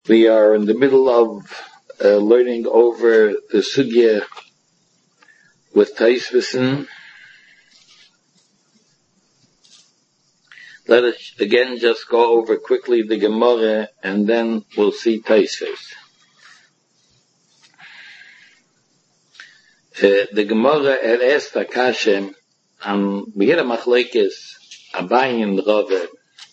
We are in the middle of learning over the sugya with Taisvisen. Let us again just go over quickly the Gemara and then we'll see Taisvis. The Gemara had asked Akashem, we had a machlekes Abaye and Rava,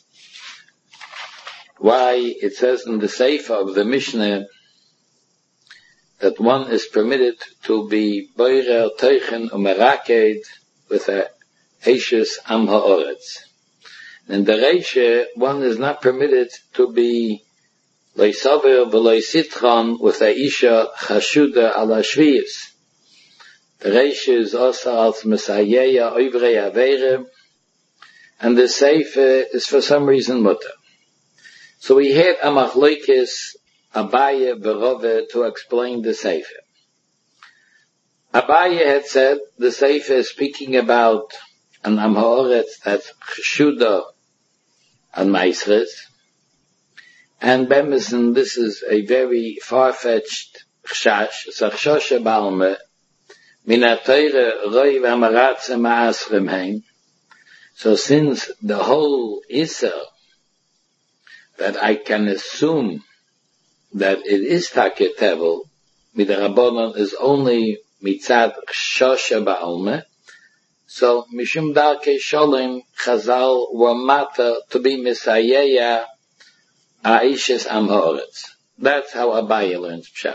why it says in the Sefer of the Mishnah that one is permitted to be boirer teichen umeraked with a Eishes am ha'oretz. In the Reisha, one is not permitted to be leisaver v'loi sitron with a Isha chashuda ala shviyis. The Reisha is also als Messiah oivrei aveire, and the Sefer is for some reason mutter. So we had a machlokes Abaye Berove to explain the Sefer. Abaye had said the Sefer is speaking about an Am Ha'oretz that's Cheshuda and Meisres, and Bemison, this is a very far-fetched Chshash, Sachshoshe Balme, Minateire Roi V'Amaratze Ma'asrem Heim. So since the whole Isser that I can assume that it is Take Tevel, Midrabanan is only Mitzad Chshoshe Ba'alme, so Mishum Darkei Sholem Chazal were matter to be Messiah Aishes Am Ha'oretz. That's how Abaye learns Pshat.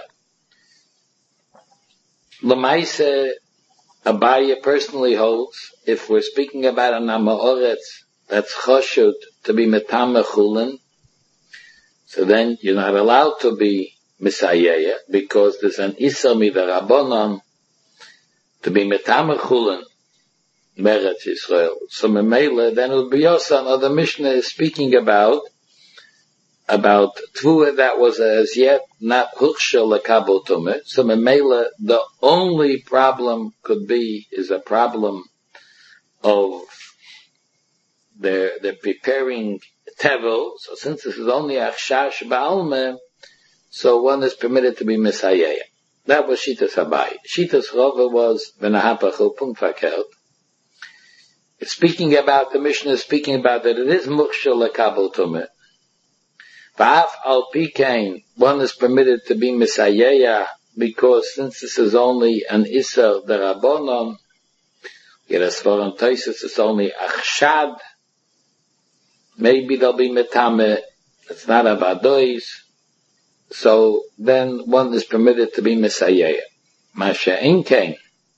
L'maise, Abaye personally holds, if we're speaking about an Am Ha'oretz that's Choshut to be Metame Chulin, so then you're not allowed to be Messiah because there's an Isser Midarabonon to be Metame Chulin Meretz Yisrael. So Memele, then it would be also another Mishnah is speaking about Tvua that was as yet not Huchshel Lekabel Tumeh. So Memele, the only problem is a problem of they're preparing Tevel. So since this is only Achshash Ba'alme, so one is permitted to be Messiah. That was Shitas Abaye. Shitas Rava was V'nahapa Chilpung Fakert. Speaking about, the Mishnah is speaking about that it is Mukhshel Lekabel Tumeh. V'af al Pikain, one is permitted to be Messiah because since this is only an Isser Derabonon, as for on Taisus it's only Achshad, maybe there'll be Metame, it's not Avadois, so then one is permitted to be Messiah. Masha Inkain.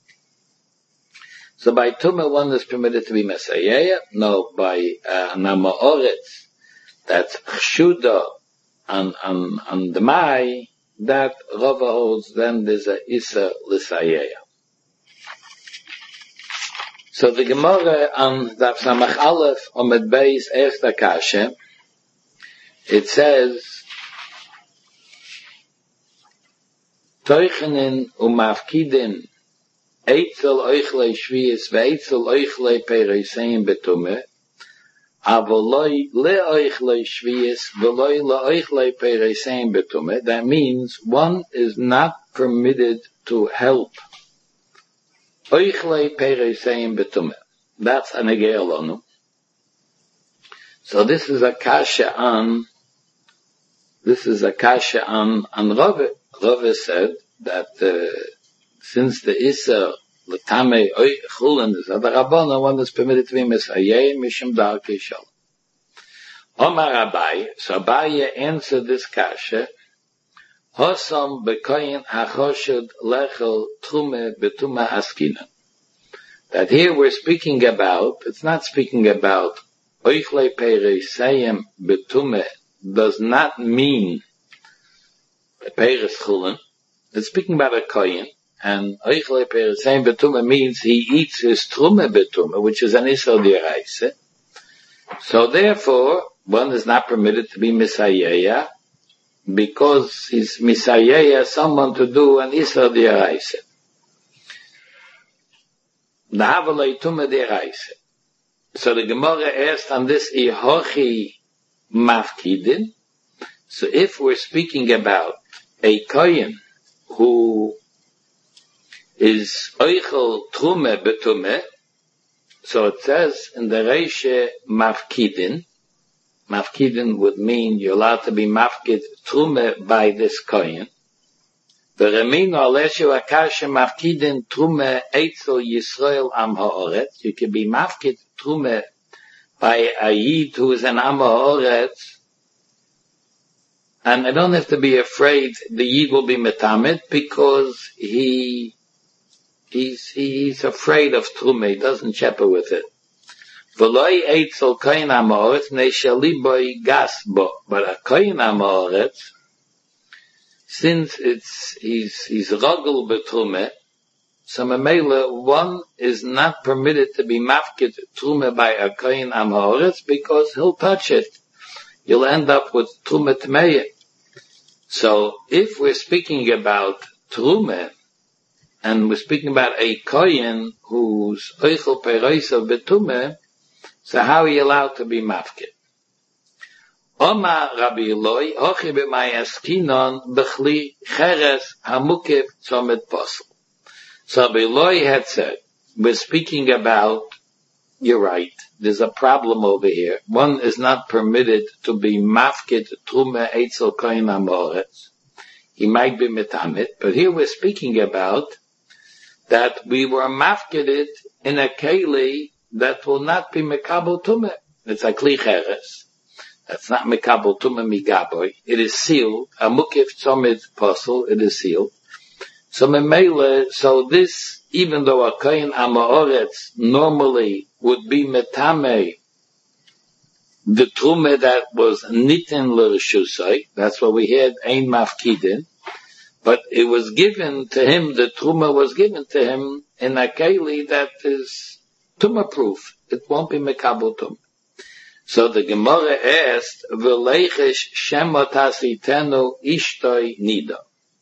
So by Tumah one is permitted to be Messiah, no, by Nama Oretz, that's Chshuda on the Mai, that Rava holds, then there's a Issa L'Sayeh. So the Gemara on Daf Samach Aleph Omed Beis Ersta Kashe, it says, Toichenin umafkidin eitzel oichle shviyis ve'eitzel oichle pereisein betume, avoloi le'oichle shviyis ve'loi le'oichle pereisein betume. That means one is not permitted to help oichle pereisein betume. That's an egeilonu. So this is a kasha on Rava. Rava said that since the Isser L'tamei Chulin is Adarabona, one is permitted to be Messiah Mishum Darkei Shalom. Omar Abaye, so Abaye answered this kasha, Hosam Bekoyin HaChoshud Lechel Trume Betuma Askina. That here we're speaking about, it's not speaking about Oichle Pereisayim Betume does not mean Peres Chulin. It's speaking about a kohen, and Oichle Pereisayim Betume means he eats his Trume Betume, which is an Isser D'Oraisa. So therefore, one is not permitted to be Messiah because he's Messiah, someone to do an Isser D'Oraisa. Nahavalei Tume D'Oraisa. So the Gemara asked on this Ihochi Mafkidin. So if we're speaking about a kohen who is oichel trume betume, so it says in the Reishe mafkidin. Mafkidin would mean you're allowed to be mafkid trume by this kohen. The remino aleshu akasha mafkidin trume eitzel Yisrael am haaretz. You can be mafkid trume by a yid who is an am haaretz, and I don't have to be afraid the yid will be metamed because he's afraid of trume. He doesn't shepherd with it. V'loi eitzel kohen am haaretz neishali boi gas bo. But a kohen am haaretz, since he's rogel betrume, so memela one is not permitted to be mafkid trume by a kohen am haaretz because he'll touch it. You'll end up with trume tmeya. So if we're speaking about trume, and we're speaking about a kohen who's oichel peroisav betume, so how are you allowed to be mafkid? Oma Rabbi Eloi, hochi b'mayaskinon b'chli cheres hamukib tzomet posel. So Rabbi Eloi had said, we're speaking about, you're right, there's a problem over here. One is not permitted to be mafkid trume eitzel kohen amoretz. He might be metamit, but here we're speaking about that we were mafkided in a keli that will not be mekabel tume. It's a kli cheres. That's not mekabel tume migaboy. It is sealed. A mukif tzomid posel. It is sealed. So memele, so this, even though a kohen amaoretz normally would be metame, the trume that was nitin l'reshusay, that's what we had, ein mafkidin, but it was given to him, the trume was given to him in a keli that is tumah proof. It won't be mekabel tumah. So the Gemara asked, "V'leichish shemot hasitenu ishtoi nida."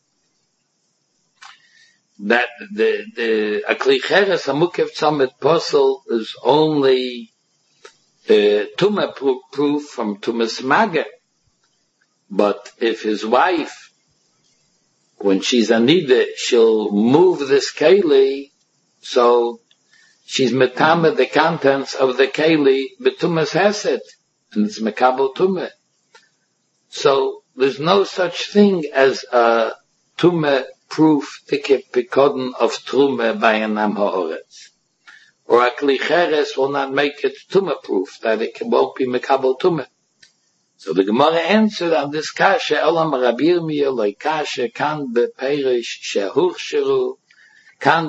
That the akli cheres hamukev tzomet posel is only tumah proof from tumas maga. But if his wife, when she's a nida, she'll move this keli, so she's metame the contents of the keli betumas hesed, and it's mekabel tumah. So there's no such thing as a tumah proof tikip pikodon of trume by an am haaretz, or a kli cheres will not make it tumah proof that it won't be mekabel tumah. So the Gemara answered on this kasha, Elam Rabbi Yirmiyah loy kasha kan beperish shehuchsheru. So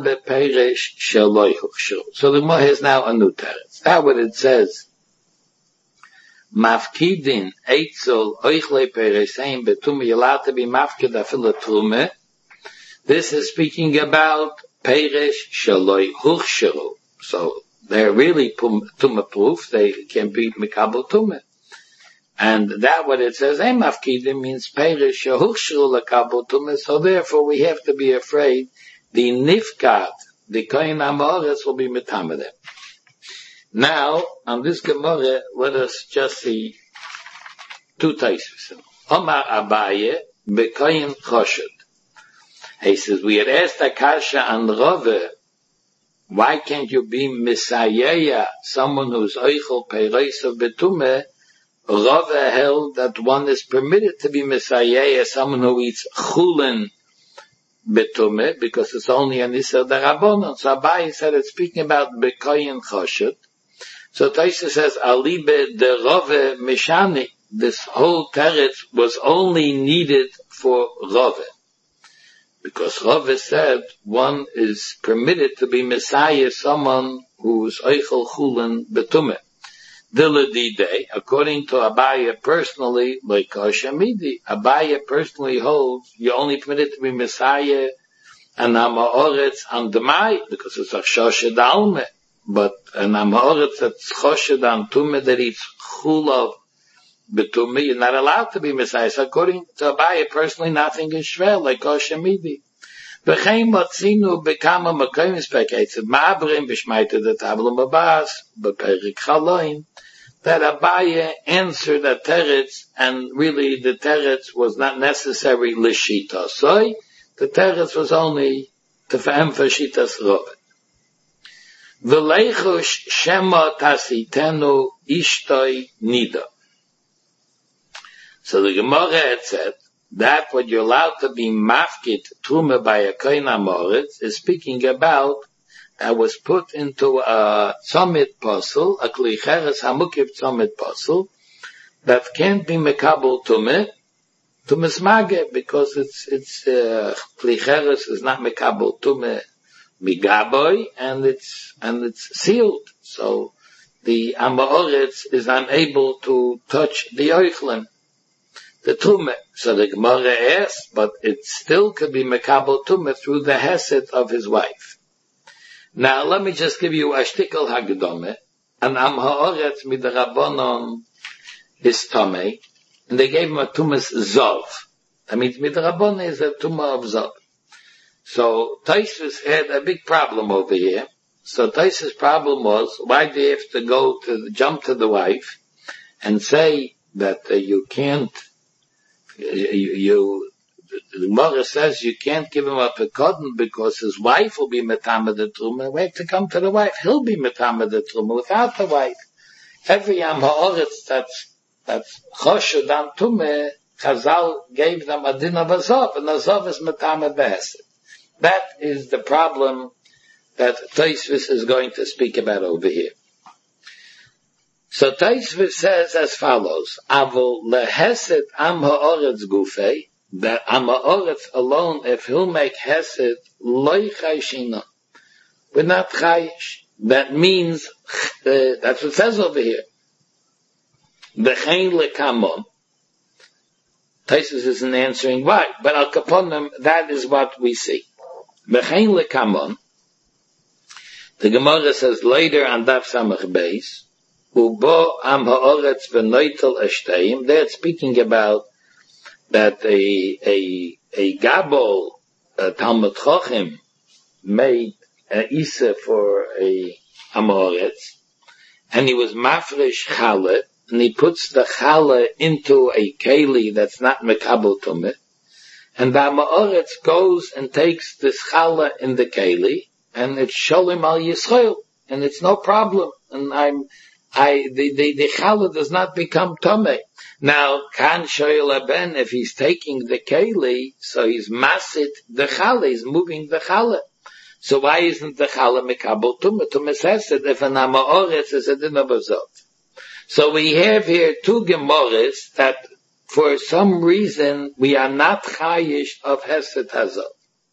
the Gemara has now a new teretz. That's what it says. Mafkidin eitzel oichle peresein betume, you're allowed to be mafkid afil trume. This is speaking about perish shaloi huchsheru. So they're really tumah proof. They can be mikabel tumah. And that what it says, ein mafkidin means perish huchsheru lekabel tumah. So therefore we have to be afraid the nifkat, the kohen amoretz will be metamed. Now, on this Gemara, let us just see two taisvus. Omar Abaye, bekohen choshed. He says, we had asked Akasha and Rove, why can't you be Messiah, someone who's oichel peiros of betume? Rove held that one is permitted to be Messiah, someone who eats chulin betume, because it's only an Isser Darabonon. So Abaye said it's speaking about bekohen choshed. So Taisa says, alibe de Rove mishani. This whole teretz was only needed for Rove. Because Rove said one is permitted to be Messiah, someone who is oichel chulin betume. Diladide, according to Abaye personally, like Hashamidi, Abaye personally holds you're only permitted to be Messiah and Amaoretz and Demai, because it's a Shoshed Alme. But an Amaoretz that's Choshed and Tume that eats Chulav betume, you're not allowed to be Messiah. So according to Abaye personally, nothing is shver, like Hashamidi. V'chein matzinu bekama makoyim speketz ma'abrim b'shmeita the tabla mabas b'perik chaloin. that Abaye answered a teretz, and really the teretz was not necessary l'shita. So the teretz was only to emphasize shitas Reuven. V'leichush shema tasitenu ishtoi nida. So the Gemara had said that what you're allowed to be mafkit truma by a kohen amoritz is speaking about that was put into a tzomit puzzle, a klicheres hamukiv tzomit puzzle, that can't be mekabel tume smage, because it's klicheres is not mekabel tume migaboy, and it's sealed. So the amoritz is unable to touch the oichlim, the tume. So the Gemara asks, but it still could be mekabel tume through the hesed of his wife. Now, let me just give you a shtickle hagdome. And am ha'oretz midrabanon is tomei, and they gave him a tumas zov. That means midrabanon is a tumah of zov. So Taisus had a big problem over here. So Taisus' problem was, why do you have to jump to the wife and say that you can't, the Gemara says you can't give him a pekodin because his wife will be metama the truma. We have to come to the wife. He'll be metama the truma without the wife. Every yam ha'oretz that's choshu dam tume, Chazal gave them a din of azov, and azov is metama behesed. That is the problem that Tosfos is going to speak about over here. So Tosfos says as follows: Avol lehesed am ha'oretz gufei, that am ha'oretz alone, if he'll make hesed, loy chayshina, we're not chayish. That means, that's what it says over here. B'chein lekamon. Tosfos isn't answering why, but al kaponim, that is what we see. B'chein lekamon. The Gemara says later on Daf Samach Beis, Ubo am ha'oretz v'noitel eshteim. They're speaking about that a Gabol, a Talmud Chacham, made an Isa for a Amoretz, and he was mafresh challah, and he puts the challah into a keli that's not mekabel tumeh, and the Amoretz goes and takes this challah in the keli, and it's sholem al Yisrael, and it's no problem, and the challah does not become tumeh. Now, kan shoyel ben, if he's taking the keli, so he's masit the challah, he's moving the challah. So why isn't the challah mekabel tumah? Tumah says that if an amoretz is a din of azov. So we have here two Gemaras that for some reason we are not chayish of hesed hazov.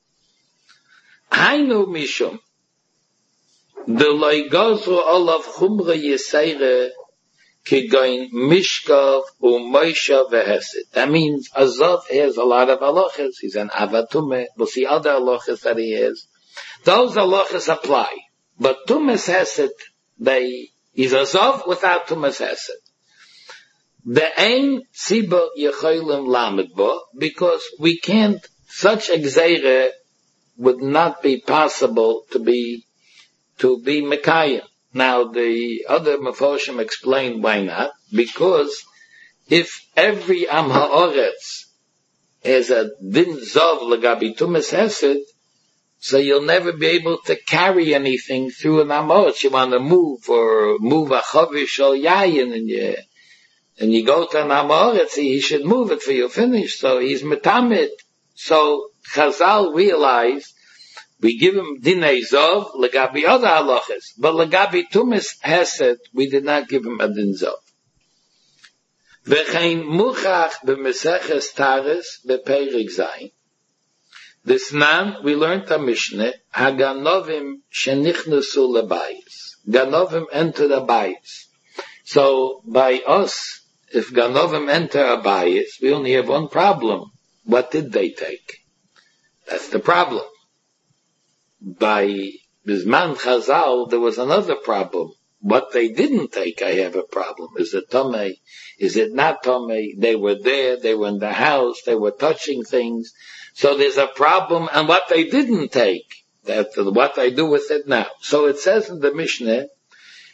Hainu mishum the loigazu olav chumra yisayre kigoin mishkav u'moisha v'hesed. That means azov has a lot of halachas. He's an avatumeh. We'll see other halachas that he has. Those halachas apply. But tumas hesed, he's azov without tumas hesed. The ein tziba yecholim lamed bo, because we can't, such a gzeire would not be possible to be mekayim. Now the other Mefoshim explained why not, because if every am ha'oretz has a din zov legabi tumas hesed, so you'll never be able to carry anything through an am ha'oretz. You want to move a chavish or yayin, and you go to an am ha'oretz, he should move it for you finish. So he's metamid. So Chazal realized we give him dinei zov legabi other halachas, but legabi tumas hesed we did not give him a din zov. V'chein muchach b'meseches tares b'peirik zayin. This nan we learned a Mishnah haganovim shenichnusu lebayis. Ganovim enter the bayis. So by us, if ganovim enter a bayis, we only have one problem. What did they take? That's the problem. By Bizman Chazal, there was another problem. What they didn't take, I have a problem. Is it Tomei? Is it not Tomei? They were there, they were in the house, they were touching things. So there's a problem, and what they didn't take, what I do with it now. So it says in the Mishnah,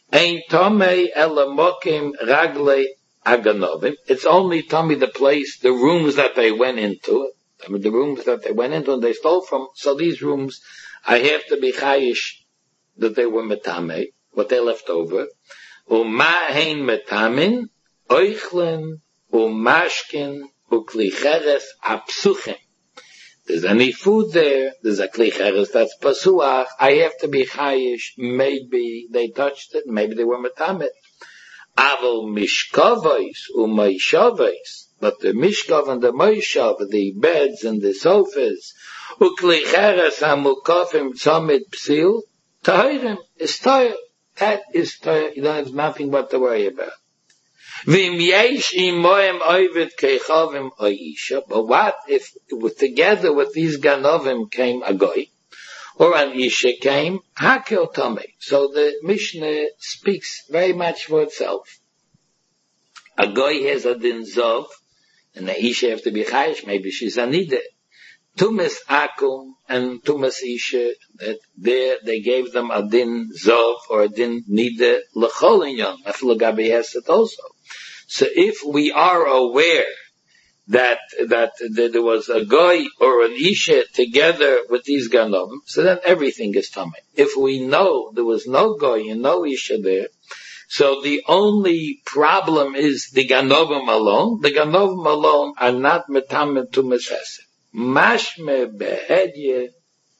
Ein tomei elamokim ragle aganovim. It's only tummy the place, the rooms that they went into. I mean, the rooms that they went into and they stole from. So these rooms, I have to be chayish that they were metame, what they left over. Uma hein metamin, oichlen, umashkin, uklicheres apsuchem. There's any food there, there's a klicheres that's pasuach, I have to be chayish, maybe they touched it, maybe they were metamet. Aval mishkavois, umaishavos, but the mishkav and the moishav, the beds and the sofas, uklicheres hamukofim tzomit psil, tahirim is tired. That is tired. You don't have nothing but to worry about. But what if together with these ganovim came a goy, or an isha came, hakel tome. So the Mishnah speaks very much for itself. A goy has a din zov, and the isha have to be chayish, maybe she's a nida. Tumas akum and tumas isha, that there they gave them a din zov or a din nida l'chol inyan. After Gabi has it also. So if we are aware that there was a goy or an isha together with these ganovim, so then everything is tamei. If we know there was no goy and no isha there, so the only problem is the ganovim alone. The ganovim alone are not metamen to mesesed. Mashme behedye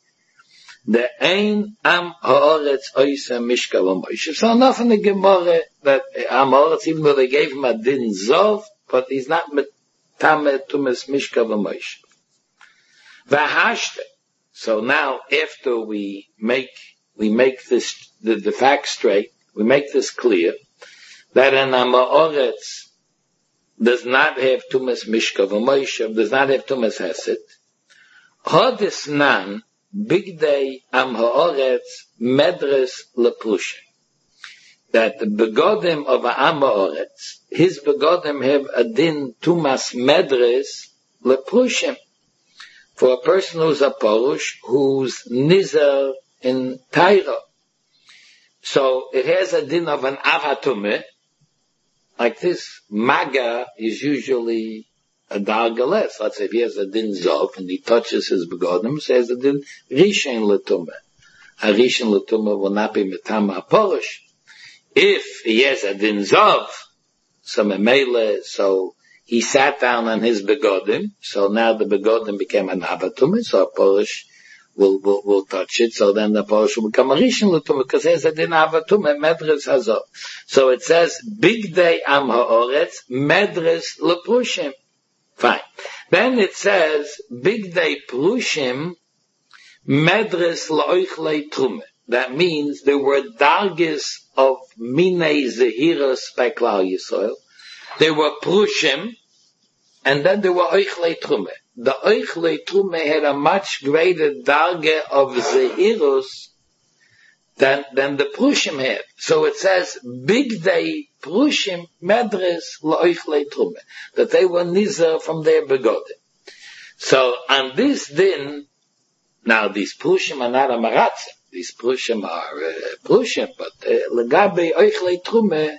the ein am haaretz oisa mishkav Moshe. So enough in the Gemara that am haaretz, even though they gave him a din zov, but he's not metame tumas mishkav Moshe. Vahashte. So now after we make this the facts straight, we make this clear that an am haaretz does not have tumas mishkav Moshe, does not have tumas hesed. Hodis nan big day am haaretz medres leprushim. That the begodim of am haaretz, his begodim have a din tumas medres leprushim. For a person who's a Porush, who's nizar in Taira. So it has a din of an avatumeh. Like this, maga is usually a darga less. Let's say if he has a din zov and he touches his begodim, he has a din rishen letumah. A rishen letumah will not be metama Porush. If he has a din zov, so memele, so he sat down on his begodim, so now the begodim became an avatumah, so a Porush will touch it, so then the Porush will become a rishen letumah, because he has a din avatumah, medres hazov. So it says, big day am haaretz, medres leprushim. Fine. Then it says, big day prushim, medres laoichlei trume. That means there were dargis of minei zehiras by Klal Yisrael. There were prushim, and then there were oichlei trume. The oichlei trume had a much greater darge of zehirus than the prushim had. So it says, big day prushim medres laoichlei trume, that they were nizar from their begodim. So on this din, now these prushim are not a maratzim. These prushim are prushim, but legabe oichlei trume,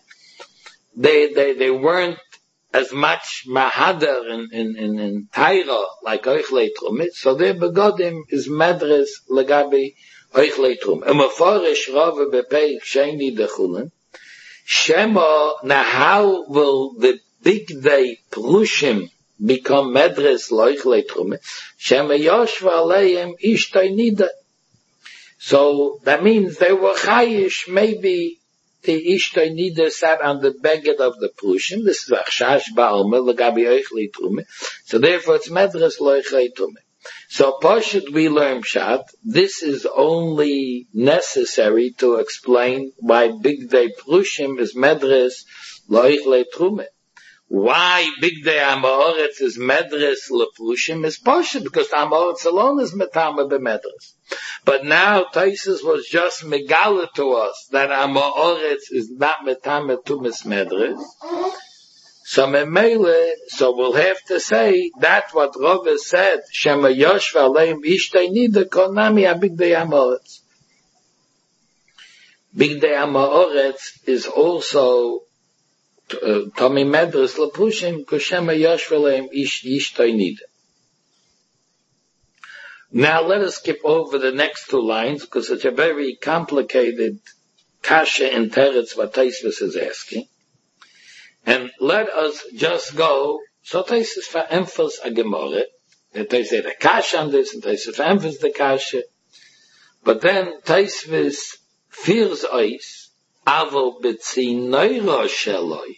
they weren't as much mahadar in Taira like oichlei trume. So their begodim is medres legabe oichlei trume. Mefarish rava bepeik sheni dechulen. Shema, now how will the big day prushim become medres loichlei trume? Shema yoshva aleim ishtay nida. So that means they were chayish, maybe the ishtay nida sat on the beged of the prushim. This is achshash ba'alma legabi oichlei trume. So therefore it's medres loichlei trume. So Pashut we learn Pshat, this is only necessary to explain why big day prushim is medres loichlei trume. Why big day am haaretz is medres leprushim is Pashut, because am haaretz alone is metama b'medres. But now Taisus was just megala to us that am haaretz is not metama tumas medres. So we'll have to say that what Rava said, Shema Yoshva Aleim Ishtay Nida Konami Abig Day Amoritz. Bigdei Ha'Ma'oretz is also Tomei Medres Lepushim Koshema Yoshveleim Ish Toinida. Now let us skip over the next two lines because it's a very complicated kasha and teretz what Tosfos is asking. And let us just go, so Tosfos for emphasis a Gemara, and they say the kasha on this, and Tosfos for emphasis the kasha. But then Tosfos fears us, avo b'tzinoira sheloi.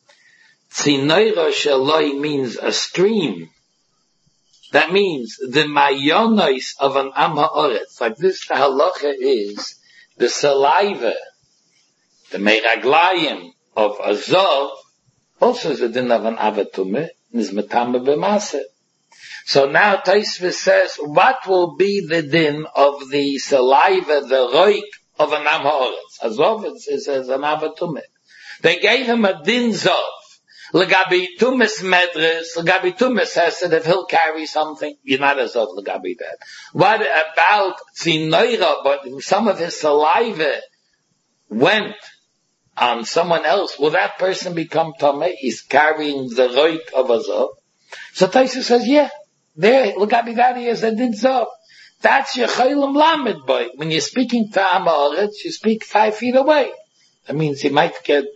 Tzinoira sheloi means a stream. That means the mayonos of an am ha'oretz. Like this, the halacha is the saliva, the meraglayim of a zov, also is a din of an avatumeh, is metame b'maseh. So now Tosfos says, what will be the din of the saliva, the roik of an am ha'oretz? A zov is an avatumeh. They gave him a din zov. Legabi tumis medres, legabi tumis hesed, if he'll carry something, you're not as of legabi that. What about tzinoira, but some of his saliva went on someone else, will that person become tameh? He's carrying the roik of a zov. So Tosfos says, yeah, there, legabi that he is a din zov. That's your chaylim lamed boy. When you're speaking to Am Ha'aretz, you speak 5 feet away. That means he might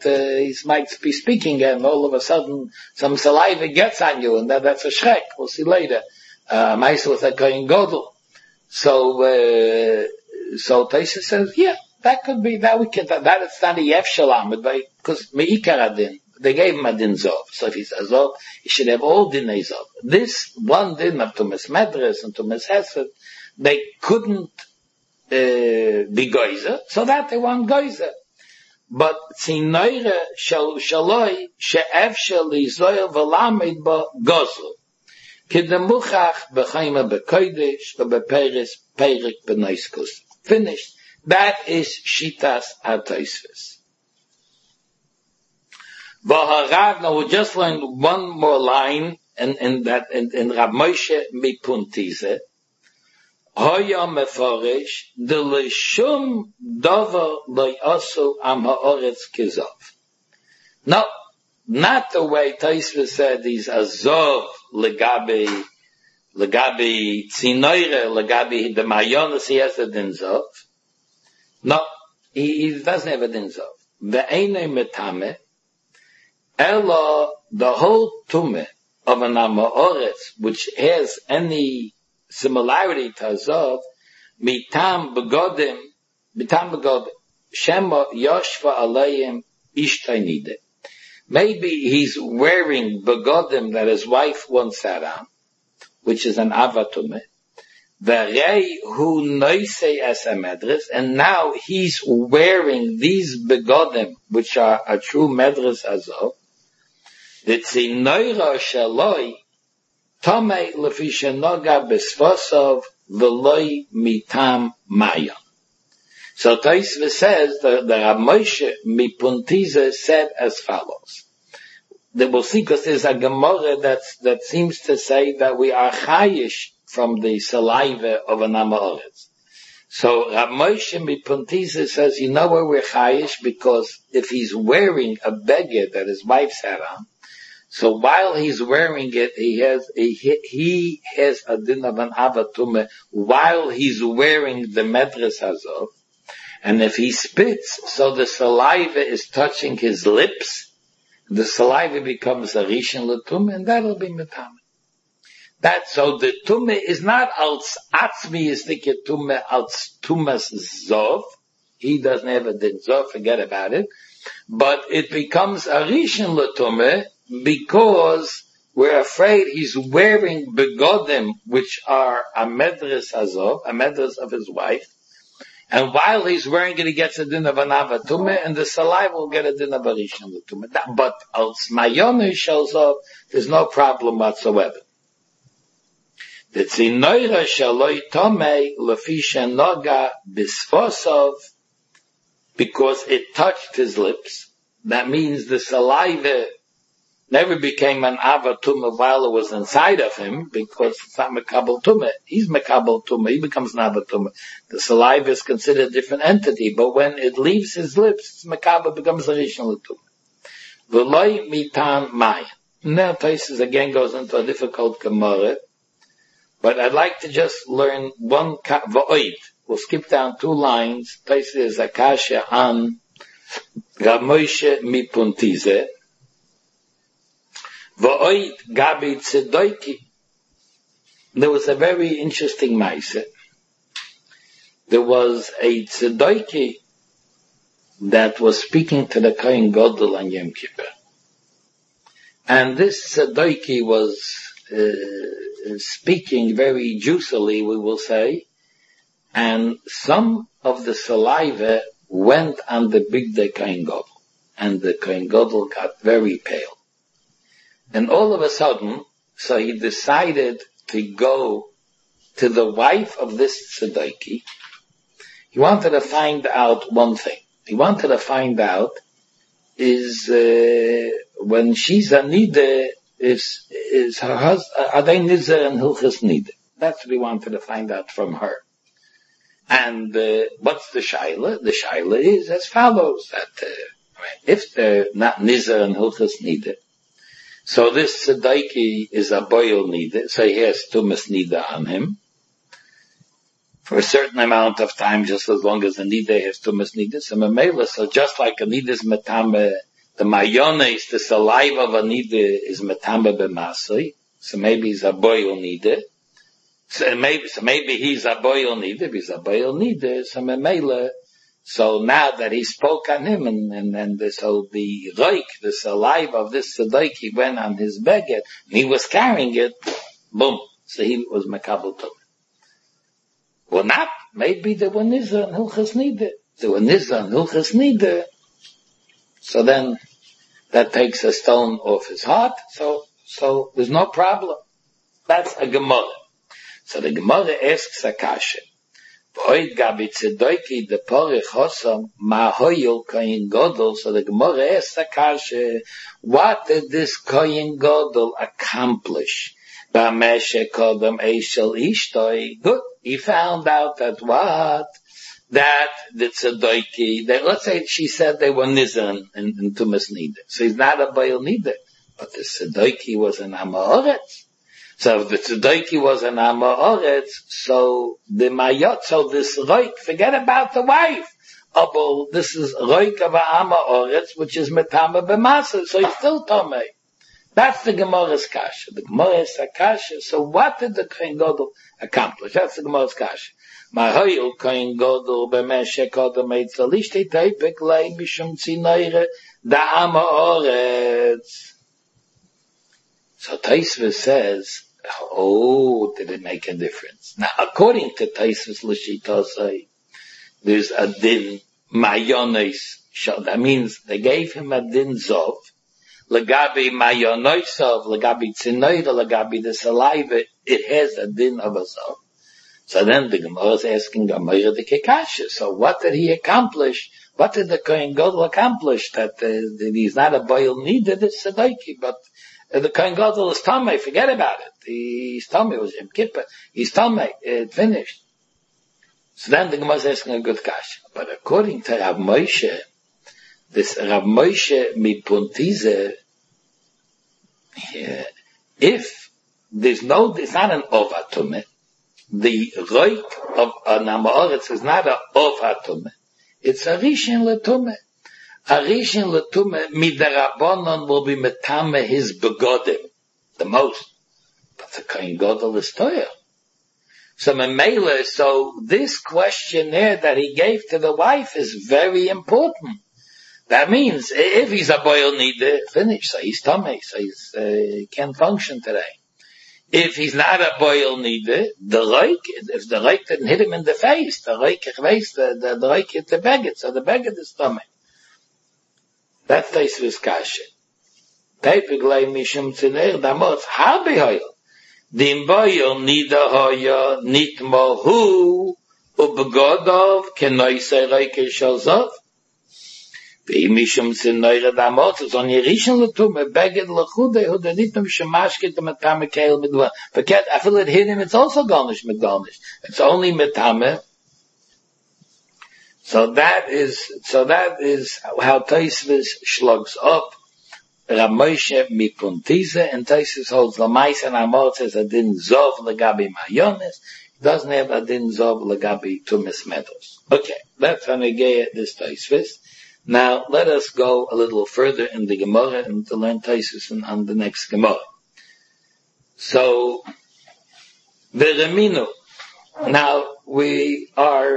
be speaking and all of a sudden some saliva gets on you and that's a shrek. We'll see later. Maisa with a kohen gadol. So Tosfos says, yeah, that could be, that it's not a yef shalam, because me'ikar adin, they gave him a din zov. So if he's a zov, he should have all dinei zov. This one din of tumas medres and tumas hesed, they couldn't, be geyser, so that they want geyser. But tzinoira shaloi she'efshel lizoyer v'lamed ba gozl. Kedemuchach b'chayma b'kodesh v'b'peres perik b'noiskus. Finished. That is Shitas HaTosfos. V'harav, now we just learned one more line in Rab Moshe Mipuntize. Hoya mefarish de lishum davar loyasu am ha'oretz kizov. No, not the way Tosfos said he's azov legabi tzinoire legabi the mayonos he has a din zov. No, he doesn't have a din zov. Ve'enei metame elo the whole tume of an am ha'oretz which has any similarity to Azov, mitam begodim, shema yoshva alayim ishtainide. Maybe he's wearing begodim that his wife once sat on, which is an avatume. Verei hu noisei es medres, and now he's wearing these begodim, which are a true medres Azov. The tzinoira shaloi, Tomei lefisha noga besvosov v'loi mitam maya. So Tosfos says the Rab Moshe Mipuntize said as follows. They will see because there's a Gemara that seems to say that we are chayish from the saliva of an am ha'oretz. So Rab Moshe Mipuntize says, you know where we're chayish? Because if he's wearing a beged that his wife sat on, so while he's wearing it, he has a din of an avatume while he's wearing the medres hazov. And if he spits, so the saliva is touching his lips, the saliva becomes a rishon l'tume, and that'll be metame. So the tume is not als atzmi is the tume als tumas zov. He doesn't have a din zov, forget about it. But it becomes a rishon l'tume, because we're afraid he's wearing begodim, which are a medres hazov, a medres of his wife, and while he's wearing it, he gets a din of an avatume, and the saliva will get a din of a rishon l'tume. But als mayonu shows up, there's no problem whatsoever. The tzinoira shaloi tomei lefisha noga bisfosov, because it touched his lips. That means the saliva never became an Ava Tumah while it was inside of him, because it's not Mekabel Tumah. He's Mekabel Tumah. He becomes an Ava Tumah. The saliva is considered a different entity, but when it leaves his lips, Mekabel becomes a Rishon Tumah. V'loi mitan maya. Now Taisus again goes into a difficult Gemara, but I'd like to just learn one v'oid. We'll skip down 2 lines. Taisus is Akasha on Rav Moshe mipuntize. V'oid gabi tzedoiki. There was a very interesting maaseh. There was a tzedoiki that was speaking to the Kohen Gadol on Yom Kippur. And this tzedoiki was speaking very juicily, we will say, and some of the saliva went on the bigdei Kohen Gadol, and the Kohen Gadol got very pale. And all of a sudden, so he decided to go to the wife of this tzedoiki. He wanted to find out one thing. He wanted to find out is when she's a nida, is her husband, are they nizer and hilchas nida? That's what he wanted to find out from her. And what's the shaila? The shaila is as follows, that if they're not nizer and hilchas nida, so this tzedoiki is a boil nida, so he has tumas nida on him for a certain amount of time, just as long as the nida has tumas nida. So memela, so just like a nida is metame, the mayones, the saliva of a nida is metame b'masoi, so maybe he's a boil nida. So maybe he's a boil nida. If he's a boil nida, so memela. So now that he spoke on him, so the roik, the saliva of this tzedoiki went on his beged, and he was carrying it, boom. So he was mekabel tumah. Well, not. Maybe there were nizer and hilchas nida. There were nizer and hilchas nida. So then that takes a stone off his heart. So there's no problem. That's a Gemara. So the Gemara asks a kasha. V'oid gabi tzedoiki de porich hosam ma hoyul Kohen Gadol. So the Gemara asks a kasha, what did this Kohen Gadol accomplish? B'ameshe kodam eishel ishtoi. Good. He found out that what? That the tzedoiki, let's say she said they were nizer and tumas nida. So he's not a boil nida. But the tzedoiki was an amoretz. So if the tzedoiki was an amoretz, so the mayot, so this roik, forget about the wife. Oh, this is roik of a amoretz, which is metama b'masa, so he's still tomei. That's the Gemara's kasha. The Gemara's kasha. So what did the Kohen Gadol accomplish? That's the Gemara's kasha. Mahoyul Kohen Gadol b'meshek kodam eitzel ishtei teipek lei mishum tzinoire da amoretz. So Taisva says, did it make a difference? Now, according to Taisva's L'shitosai, there's a din mayones. That means they gave him a din zov. Legabi mayonosov, legabi tzinoida, legabi the saliva, it has a din of a zov. So then the Gemara is asking Gemara the Kekasha. So what did he accomplish? What did the Kohen Gadol accomplish? That he's not a boil needed, it's tzedoiki, but the Kohen Gadol is Tamei, forget about it. He's Tamei, it was Yom Kippur. He's Tamei, it finished. So then the Gemara is asking a good kasha. But according to Rav Moshe, this Rav Moshe mipuntize, if there's it's not an ovatumeh, the roik of an amoretz is not an ovatumeh, it's a rishon letumeh. A rishon letumeh midarabonon will be metame his begodim, the most. But the Kohen Gadol is toyer. So memela, so this questionnaire that he gave to the wife is very important. That means if he's a boil nida, finish. So he's tummy, so he can't function today. If he's not a boil nida, if the reik didn't hit him in the face, the reik hit the beged, so the beged is tummy. That's Taisva's kasha. Teipiglei mishum tziner damot habihoyel. Dim boil nida hoya nitmohu ubegodov kenoisei reik shalzov. Mishum Zinneure Damot, it's on Yerishan Latume, Beged Lachude, who did not Shemashkit Metame Kael Midwa. Forget, I feel it hit him, it's also Garnish with Garnish. It's only Metame. So that is how Taisvis slugs up Ramoshe Mipuntize, and Taisvis holds Lamais and Amot says Adin Zov Legabi Mayonis. It doesn't have Adin Zov Legabi Tumis Meadows. Okay, that's how Negea this Taisvis. Now, let us go a little further in the Gemara and to learn Taisus on the next Gemara. So, the Reminu. Now, we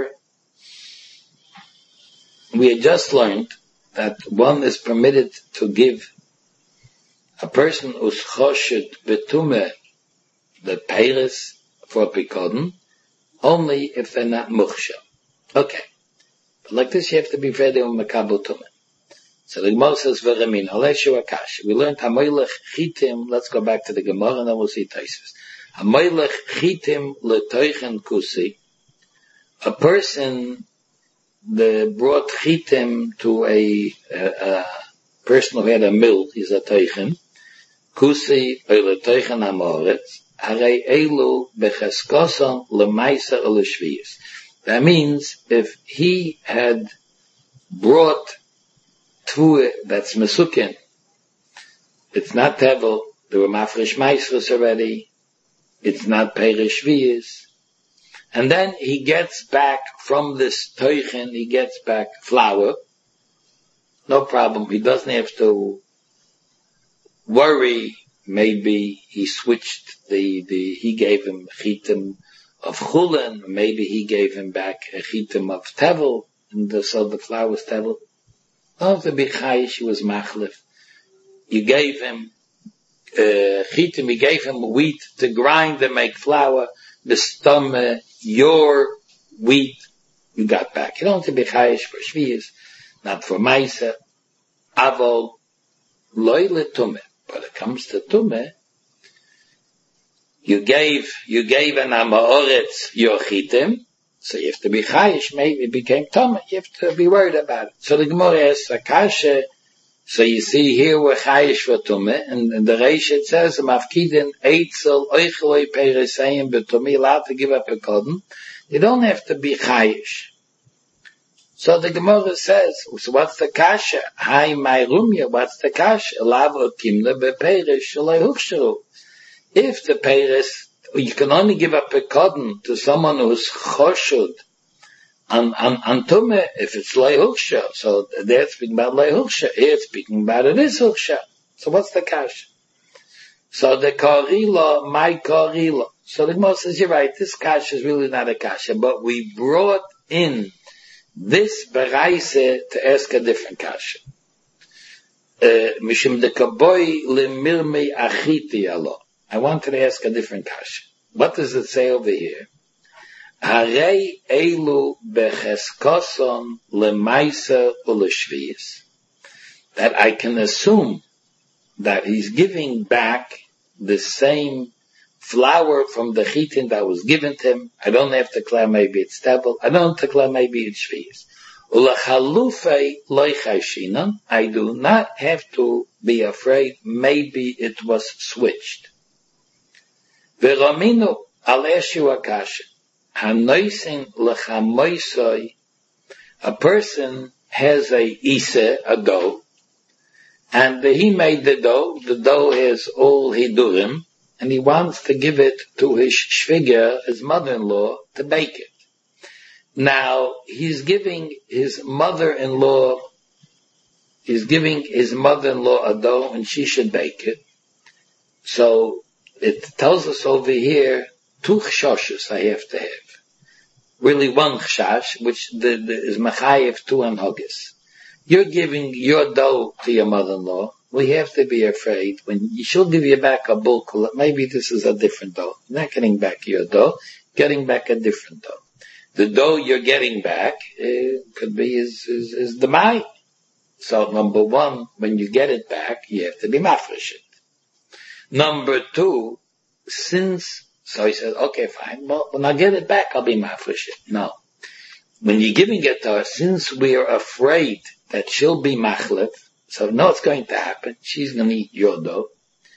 had just learned that one is permitted to give a person who's choshed betume the peiris for Pekodin only if they're not muchsha. Okay. Like this, you have to be ready on Makabel Tumah. So the Gemara says, V'remin, Aleshu Akash. We learned Hamoylech Chitim, let's go back to the Gemara and then we'll see Taisus. Hamoylech Chitim L'toichen Kusi. A person that brought Chitim to a person who had a mill, he's a Teichen. Kusi, L'toichen Amoretz. Harei Elu Becheskoson L'maisa L'shviyas. That means if he had brought tvua that's mesukin, it's not tevel, there were mafresh maisros already, it's not perish viyas, and then he gets back from this teuchen, he gets back flour, no problem, he doesn't have to worry, maybe he switched he gave him chitim of Chulin, maybe he gave him back a chitim of tevel, and so the flour was tevel. Oh, the bichayish, he was machlif. You gave him chitim, you gave him wheat to grind and make flour. The stomach, your wheat, you got back. You don't have to bichayish for shviyas, not for maisa. Avol loyle tumeh. But it comes to tumeh, you gave an Amaoretz your chitim, so you have to be chayish, maybe it became Tomah, you have to be worried about it. So the Gemara asks, Akasha, so you see here we're chayish for Tomah, and the Reish it says, Mafkidin eitzel oicheloi peresayim betomah, allowed to give up a kodin, you don't have to be chayish. So the Gemara says, so what's the kasha? Hai my rumya, what's the kasha? Lav okimna beperesh shalai huksharu. If the peiris, you can only give a pekodin to someone who's choshud on tumeh if it's leihuksha. So they're speaking about leihuksha. Here it's speaking about it is huksha. So what's the kash? So the karila, my karila. So the Gemara says, you're right, this kash is really not a kasha, but we brought in this beraise to ask a different kasha. Mishim de kaboy lemirmei achiti Allah. I wanted to ask a different kasha. What does it say over here? Harei elu becheskoson lemaisa uleshviyas. That I can assume that he's giving back the same flour from the chitin that was given to him. I don't have to declare maybe it's tevel. I don't have to declare maybe it's shviyas. Ulachalufei loichayshinan. I do not have to be afraid maybe it was switched. Ve'raminu aleshu akasha hanoisin lechamoisoi. A person has a dough, and he made the dough. The dough has all hidurim, and he wants to give it to his shviga, his mother-in-law, to bake it. Now he's giving his mother-in-law a dough, and she should bake it. So it tells us over here, 2 chshoshes I have to have. Really 1 chshash, which is machayev 2 anhogis. You're giving your dough to your mother-in-law. We have to be afraid when she'll give you back a bulk. Maybe this is a different dough. You're not getting back your dough, getting back a different dough. The dough you're getting back could be is the mai. So number 1, when you get it back, you have to be mafresh it. Number 2, so he says, okay, fine. Well, when I get it back, I'll be mafresh it. No. When you're giving it to her, since we are afraid that she'll be machlef. So no, it's going to happen. She's going to eat your dough.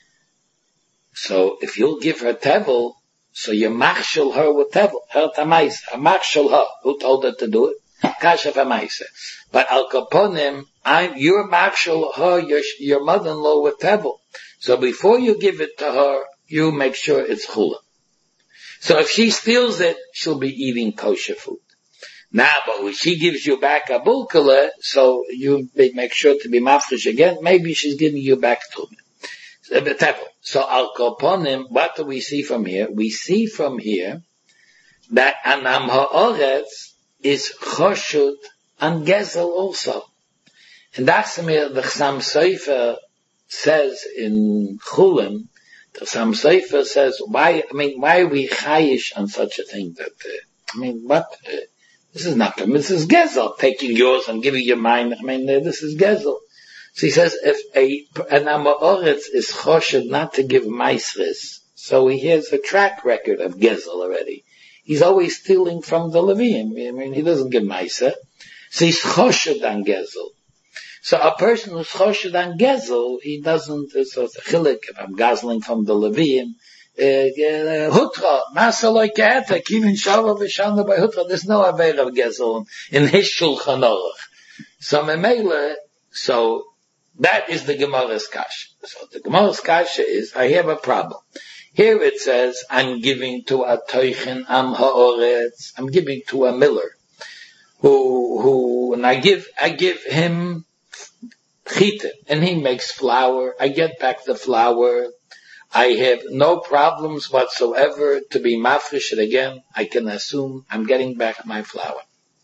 So if you'll give her tevel, so you machshel her with tevel, her tamaisa, machshel her. Who told her to do it? Kasha v'maisa. But al kaponim, you're machshel her, your mother-in-law with tevel. So before you give it to her, you make sure it's chula. So if she steals it, she'll be eating kosher food. Now, but when she gives you back a bulkala, so you make sure to be mafresh again, maybe she's giving you back truma. So al koponim, what do we see from here? We see from here that anam ha'oretz is choshut and gezel also. And that's the Chassam Sofer says in Chulin, the Chassam Sofer says, why are we chayish on such a thing that, this is not, this is gezel, taking yours and giving you mine, this is gezel. So he says, if an Amoritz is choshed not to give maisris, so he has a track record of gezel already. He's always stealing from the Leviim. He doesn't give maisa. So he's choshed on gezel. So a person who's choshed on gezel, he doesn't, so it's a chilik, if I'm gazling from the Leviim, hutra, masaloi ke'eta, kivin shalva v'shana by hutra, there's no aver of gezel in his shulchan aruch. So memele, so that is the Gemara's kasha. So the Gemara's kasha is, I have a problem. Here it says, I'm giving to a toichen am ha'oretz, I'm giving to a miller, and I give him chita, and he makes flour, I get back the flour, I have no problems whatsoever to be mafresh it again, I can assume I'm getting back my flour.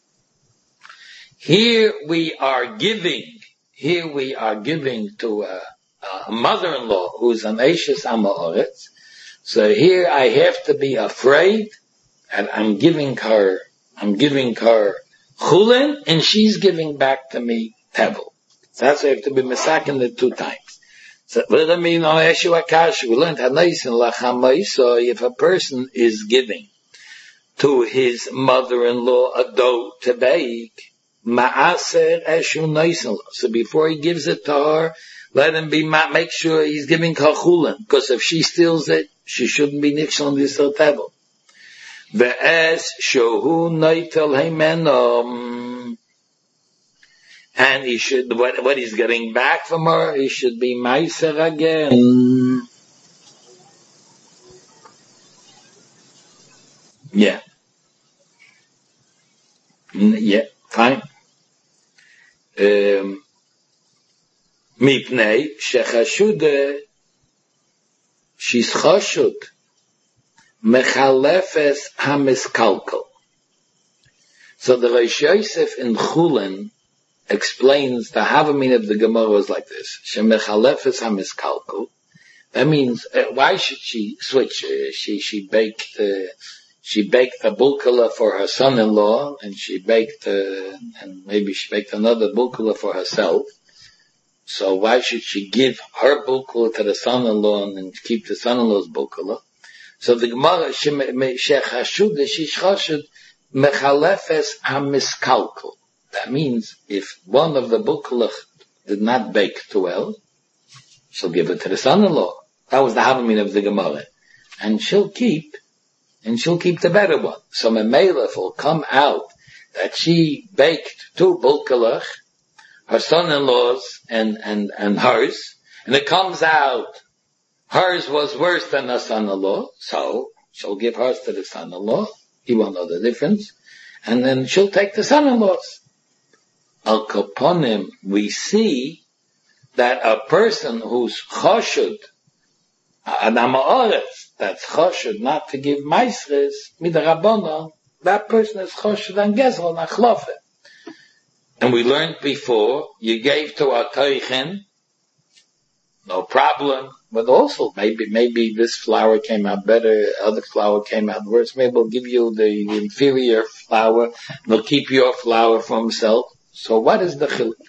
Here we are giving to a mother-in-law who's an Eishes Amoritz. So here I have to be afraid, and I'm giving her chulin, and she's giving back to me tevel. So that's why I have to be misaken it 2 times. So what I mean, we learned Hanais in Lachamai, so if a person is giving to his mother-in-law a dough to bake, Ma'aser eshu noisin. So before he gives it to her, let him make sure he's giving her chulin, because if she steals it, she shouldn't be nixon on this table. Ve'es shohu noitel heimenom. And he should, what he's getting back from her, he should be meiser again. Yeah, fine. Mipnei shechashude she's chashud mechalefes hamiskalkel. So the Rosh Yosef in Chulin explains the Havamin of the Gemara was like this: shemechalefes hamiskalkel. That means why should she switch? She baked a bulkala for her son-in-law, and and maybe she baked another bulkala for herself. So why should she give her bulkala to the son-in-law and keep the son-in-law's bulkala? So the Gemara, shechashud mechalefes hamiskalkel. That means if one of the bulkala did not bake too well, she'll give it to the son-in-law. That was the Havamin of the Gemara. And she'll keep the better one. So Memelech will come out that she baked 2 bulkalach, her son-in-law's and hers, and it comes out hers was worse than her son-in-law, so she'll give hers to the son-in-law, he won't know the difference, and then she'll take the son-in-law's. Al Kaponim, we see that a person who's choshud, an Amoritz, that's choshud not to give maisres, midrabanan, that person is choshud and gezel, nachlofe. And we learned before, you gave to a toichen, no problem, but also maybe this flour came out better, other flour came out worse, maybe we'll give you the inferior flour, we'll keep your flour for himself. So what is the chiluk?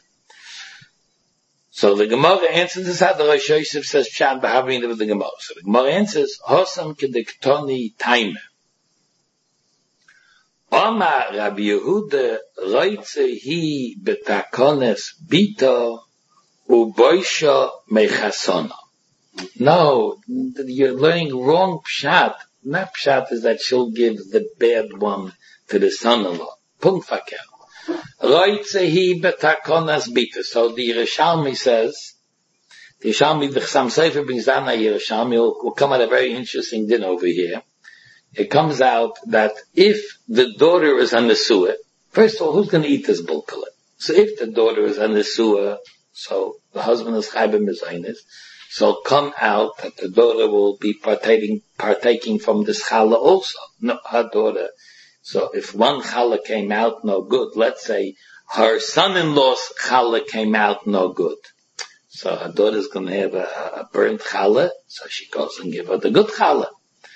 So the Gemara answers this how the Rosh Yosef says Pshat b'Havin of the Gemara. So the Gemara answers, Hosam k'diktoni taime. Omar Rabbi Yehuda roitze hi betakones bito uboisha mechasona. No, you're learning wrong pshat. Not pshat is that she'll give the bad one to the son-in-law. Punkt verkehr. Roitze hi betakones bito. So the Yerushalmi says, the Yerushalmi, the Chassam Sofer brings down a Yerushalmi, will come at a very interesting din over here. It comes out that if the daughter is on the sewer, first of all, who's going to eat this bulkala? So if the daughter is on the sewer, so the husband is chaybe mezainis, so come out that the daughter will be partaking from this challah also. No, her daughter. So if one challah came out no good, let's say her son-in-law's challah came out no good. So her daughter's going to have a burnt challah, so she goes and give her the good challah.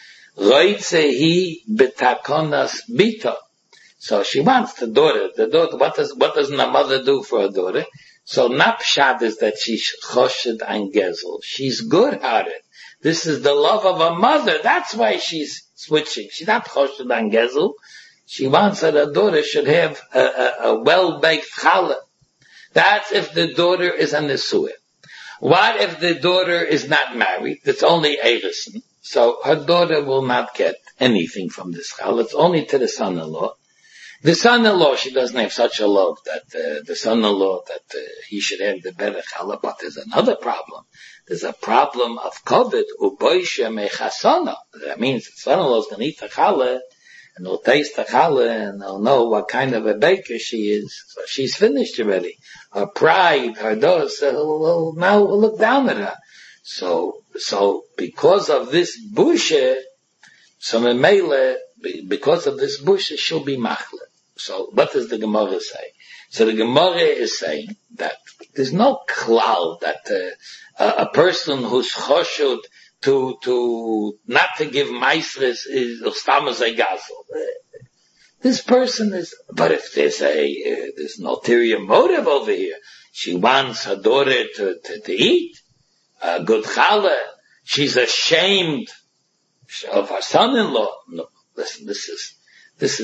Roitzehi betakonas bita. So she wants the daughter. What does the mother do for her daughter? So napshad is that she's choshed and gezel. She's good-hearted. This is the love of her mother. That's why she's switching. She's not choshed and gezel. She wants that her daughter should have a well-baked challah. That's if the daughter is an nesuah. What if the daughter is not married? It's only erison. So her daughter will not get anything from this challah. It's only to the son-in-law. The son-in-law, she doesn't have such a love that the son-in-law that he should have the better challah. But there's another problem. There's a problem of kovet uboisha mechasana. That means the son-in-law is going to eat the challah and he'll taste the challah and he'll know what kind of a baker she is. So she's finished already. Her pride, her dose, now we'll look down at her. So because of this busha, so memele, because of this busha, she'll be machle. So what does the Gemara say? So the Gemara is saying that there's no klal that a person who's choshud to not to give maisres is stamas a gazel. This person is, but if there's an ulterior motive over here, she wants her daughter to eat a good challah, she's ashamed of her son-in-law. No, listen, this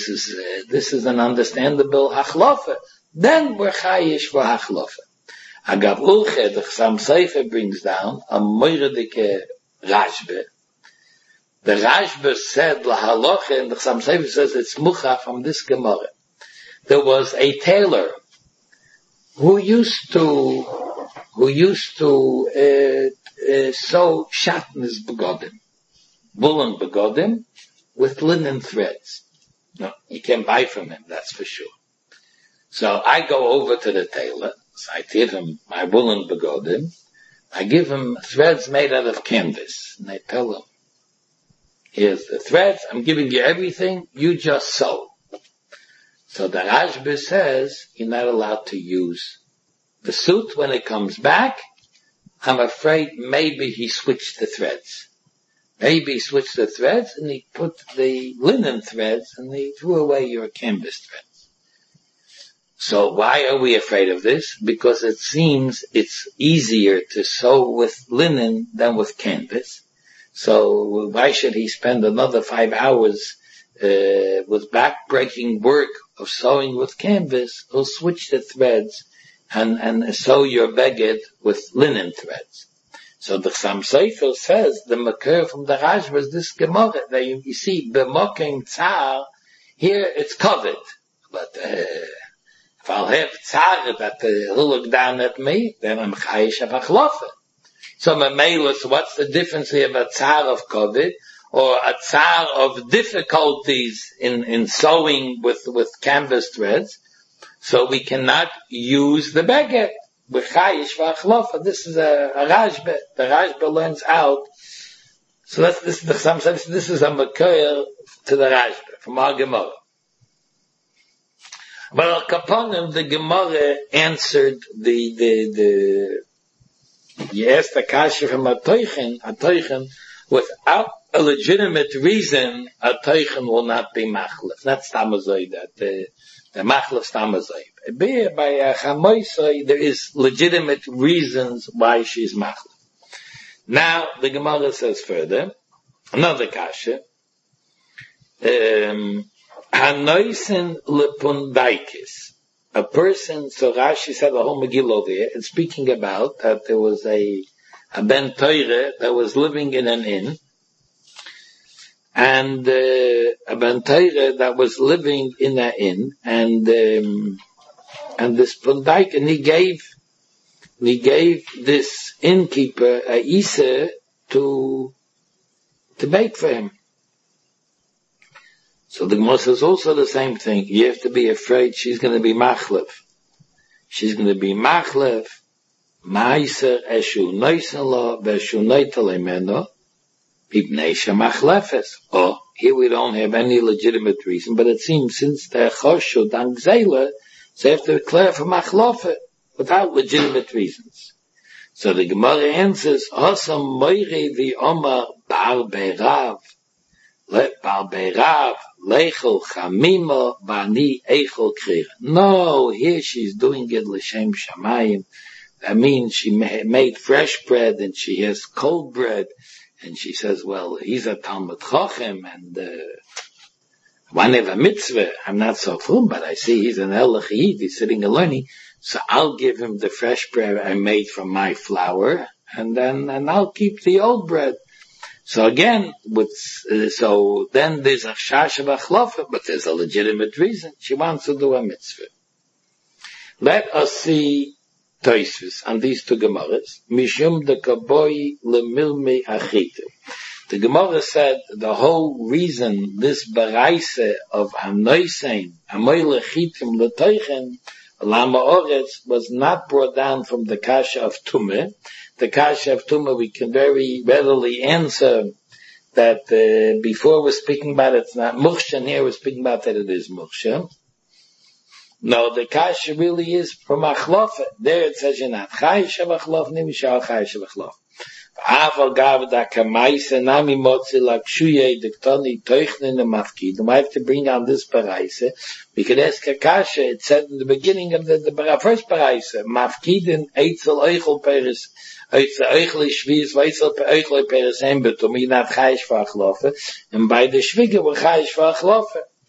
is an understandable hachlofa. Then we're chayish for hachlofa. Agav ulche, the Chassam Sofer brings down a moiredike Rashbe. The Rashbe said lahalocha, and the Chassam Sofer says it's mucha from this Gemara. There was a tailor who used to sew shatnez begodim, woolen begodim, with linen threads. No, you can't buy from him, that's for sure. So I go over to the tailor, so I give him my woolen begodim, I give him threads made out of canvas, and I tell him, here's the threads, I'm giving you everything, you just sew. So the Rashba says, you're not allowed to use the suit when it comes back. I'm afraid maybe he switched the threads. Maybe he switched the threads and he put the linen threads and he threw away your canvas threads. So why are we afraid of this? Because it seems it's easier to sew with linen than with canvas. So why should he spend another 5 hours with back-breaking work of sewing with canvas? He'll switch the threads and sew your beged with linen threads. So the Chassam Sofer says the makar from the Rashba is this Gemara that you see b'mokim tzar here it's covered, but if I'll have tzar that he'll look down at me, then I'm chayish avachlofa. So Mamela, so what's the difference here of a tzar of kovet or a tzar of difficulties in sewing with canvas threads? So we cannot use the beged. This is a Rashba. The Rashba learns out. So this is the Chassam Sofer. This is a makor to the Rashba from our Gemara. But al kaponim, the Gemara answered you asked the kasha from a teichen, without a legitimate reason, a teichen will not be machlef. That's tamazoi, that the machlef tamazoi. By chamoisoi, there is legitimate reasons why she's machlef. Now, the Gemara says further, another kasha, Hanoisen lepundaikis. A person, so Rashi said the whole Megillah over here, it's speaking about that there was a Ben Torah that was living in an inn, and a Ben Torah that was living in that inn, and this Pundaik, and he gave this innkeeper a Isa to bake for him. So the Gemara says also the same thing. You have to be afraid she's going to be machlef. She's going to be machlef. Ma'aser eshu noisen lo ve'eshu noitel emeno pipnei shemachlefes. Oh, here we don't have any legitimate reason, but it seems since they're choshud and gzeila, they have to declare for machlofe without legitimate reasons. So the Gemara answers, Osam moiri v'omar ba'al be'rav. Ba'al be'rav lechel chamima ba'ani echel krira. No, here she's doing it l'shem shamayim. That means she made fresh bread and she has cold bread. And she says, well, he's a Talmud Chochem and one have a mitzvah. I'm not so frum, but I see he's an Elach Yid. He's sitting and learning. So I'll give him the fresh bread I made from my flour and I'll keep the old bread. So again, so then there's a chash of achlofa, but there's a legitimate reason. She wants to do a mitzvah. Let us see Tosfos on these two Gemaras. Mishum de kaboi lemilmi achitim. The Gemara said the whole reason this baraise of hanoisein, amoy lechitim letoichen, lama oretz was not brought down from the kasha of tumah. The kasha of tumah we can very readily answer that before we're speaking about it's not muksha, and here we're speaking about that it is muksha. No, the kasha really is from achlof. There it says you're not chayish of achlof, nimishal chayish of achlof. Aval gav da kamaisa nami motzi lakshuye diktoni toichnen mafkid. I have to bring on this paraisa. We could ask a kasha. It said in the beginning of the first paraisa, mafkidin eitzel eichel peris, eitzel eichel shviz, eitzel eichel peris embetum. Not chayish for achlof, and by the shviga we're chayish for achlof.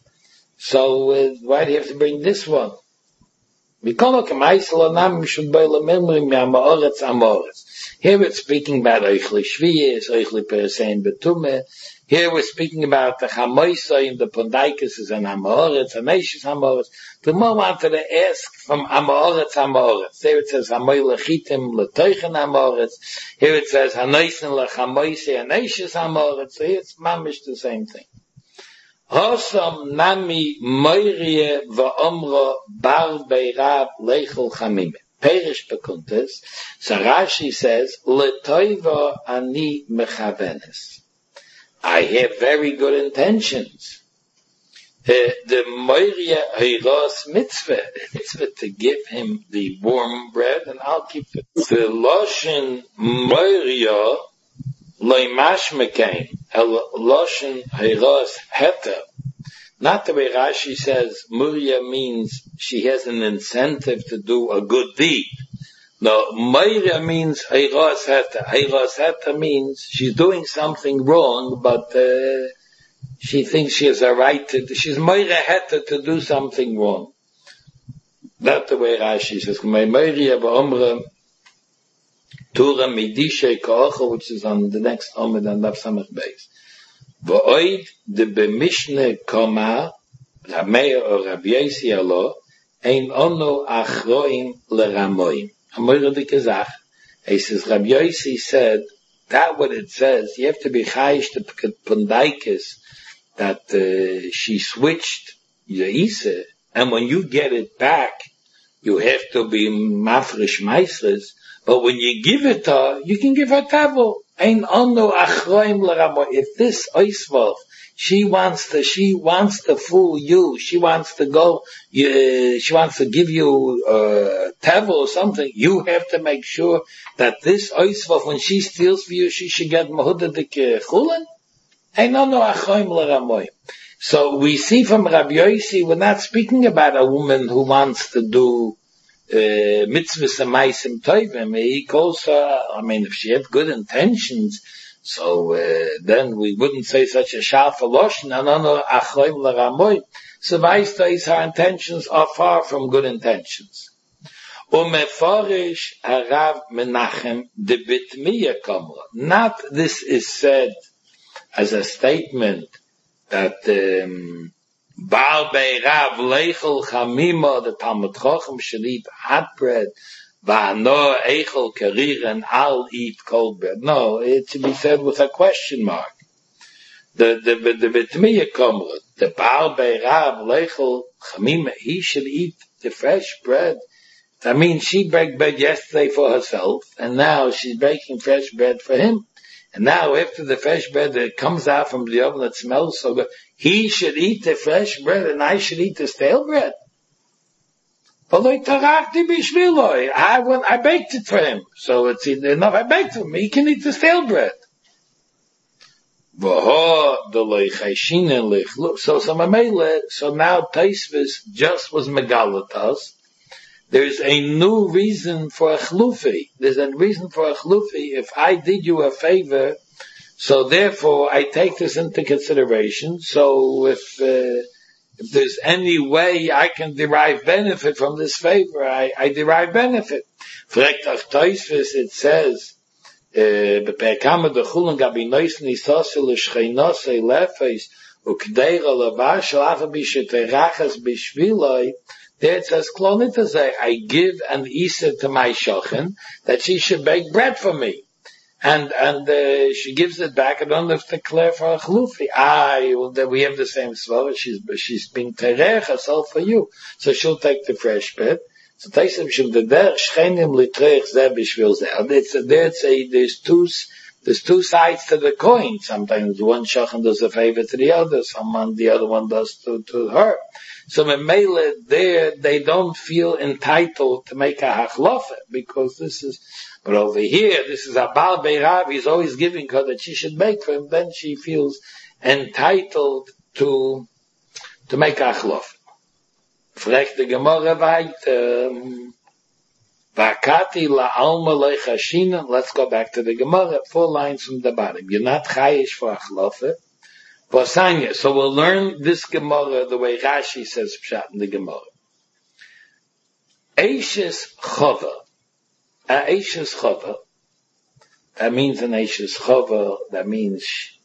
So why do you have to bring this one? We call it kamaisa lanam mishud boile memrim yamaoretz amoretz. Here we're speaking about Eichli Shviyas, Eichli Peresein Betume. Here we're speaking about the Chamoisa and the Pondaikas is an Amoretz, an Eishis Amoretz. The more wanted to ask from Amoretz, Amoretz. There it says Hamoy Lechitim Letoichen Amoretz. Here it says Hanoisen Lechamoise and Eishis Amoretz. So here it's mamish the same thing. Hosam Nami Moirie Va'omro Bar Beirav Leichel Chamime. Perish Bekuntes, so Rashi says, Letoiva ani mechavenes. I have very good intentions. The Moiria Heiros mitzvah to give him the warm bread, and I'll keep it. The Loshin Moiria loimash mekain, Loshin Heiros heter. Not the way Rashi says, Muria means she has an incentive to do a good deed. No, Moira means Heiros Heta. Heiros Heta means she's doing something wrong, but she thinks she has a right to, she's Moira Heta to do something wrong. That's the way Rashi says, Moira V'omra Tura Midishe Ka'ocha, which is on the next Amid and Daf Samach Beis. V'oid de b'mishne koma Rameir or Rabbi Yossi alo ein ono achroim leramoim. Amoyre de Kazach. He says Rabbi Yossi said that what it says you have to be chayish to Pundaikis that she switched Yaisa, and when you get it back you have to be mafresh meisres. But when you give it to her, you can give her tavo. If this oisvov, she wants to fool you, she wants to give you tavo or something, you have to make sure that this oisvov, when she steals for you, she should get mahudadik chulin. So we see from Rabbi Yossi, we're not speaking about a woman who wants to do mitzvahs and maisim tovim. He calls her, I mean, if she had good intentions, So then we wouldn't say such a sharp lotion. So her intentions are far from good intentions. Umeforish Harav Menachem de Bitmiya Kamra. Not this is said as a statement that Baal Beirav Leichel Chamima, the Talmud Chochem should eat hot bread, Va'ano Eichel Karir, and I'll eat cold bread. No, it should be said with a question mark. The Bitmiya Kamra, the Baal Beirav Leichel Chamima, he should eat the fresh bread. I mean, she baked bread yesterday for herself, and now she's baking fresh bread for him. And now after the fresh bread that comes out from the oven that smells so good, he should eat the fresh bread and I should eat the stale bread. I baked it for him. So it's enough I baked it for him. He can eat the stale bread. So now Taisvis just was megalatas. There's a new reason for a chlufi. There's a reason for a chlufi. If I did you a favor, so therefore I take this into consideration. So if there's any way I can derive benefit from this favor, I derive benefit. It says, there it says, I give an Isa to my shochin that she should bake bread for me. And she gives it back. I don't have to declare for a chlufi. We have the same svara. She's being terech herself for you. So she'll take the fresh bread. So there's two sides to the coin. Sometimes one shochin does a favor to the other. The other one does to her. So Memele there, they don't feel entitled to make a hachlofa because this is, but over here, this is a Baal Beirav, he's always giving her that she should make for him, then she feels entitled to make a hachlofa. Frech the Gemara weiter, Vakati la alma lechashina, let's go back to the Gemara, 4 lines from the bottom. You're not chayish for hachlofa. So we'll learn this Gemara the way Rashi says pshat in the Gemara. Eishes chova. Eishes chova. That means an Eishes chova. That means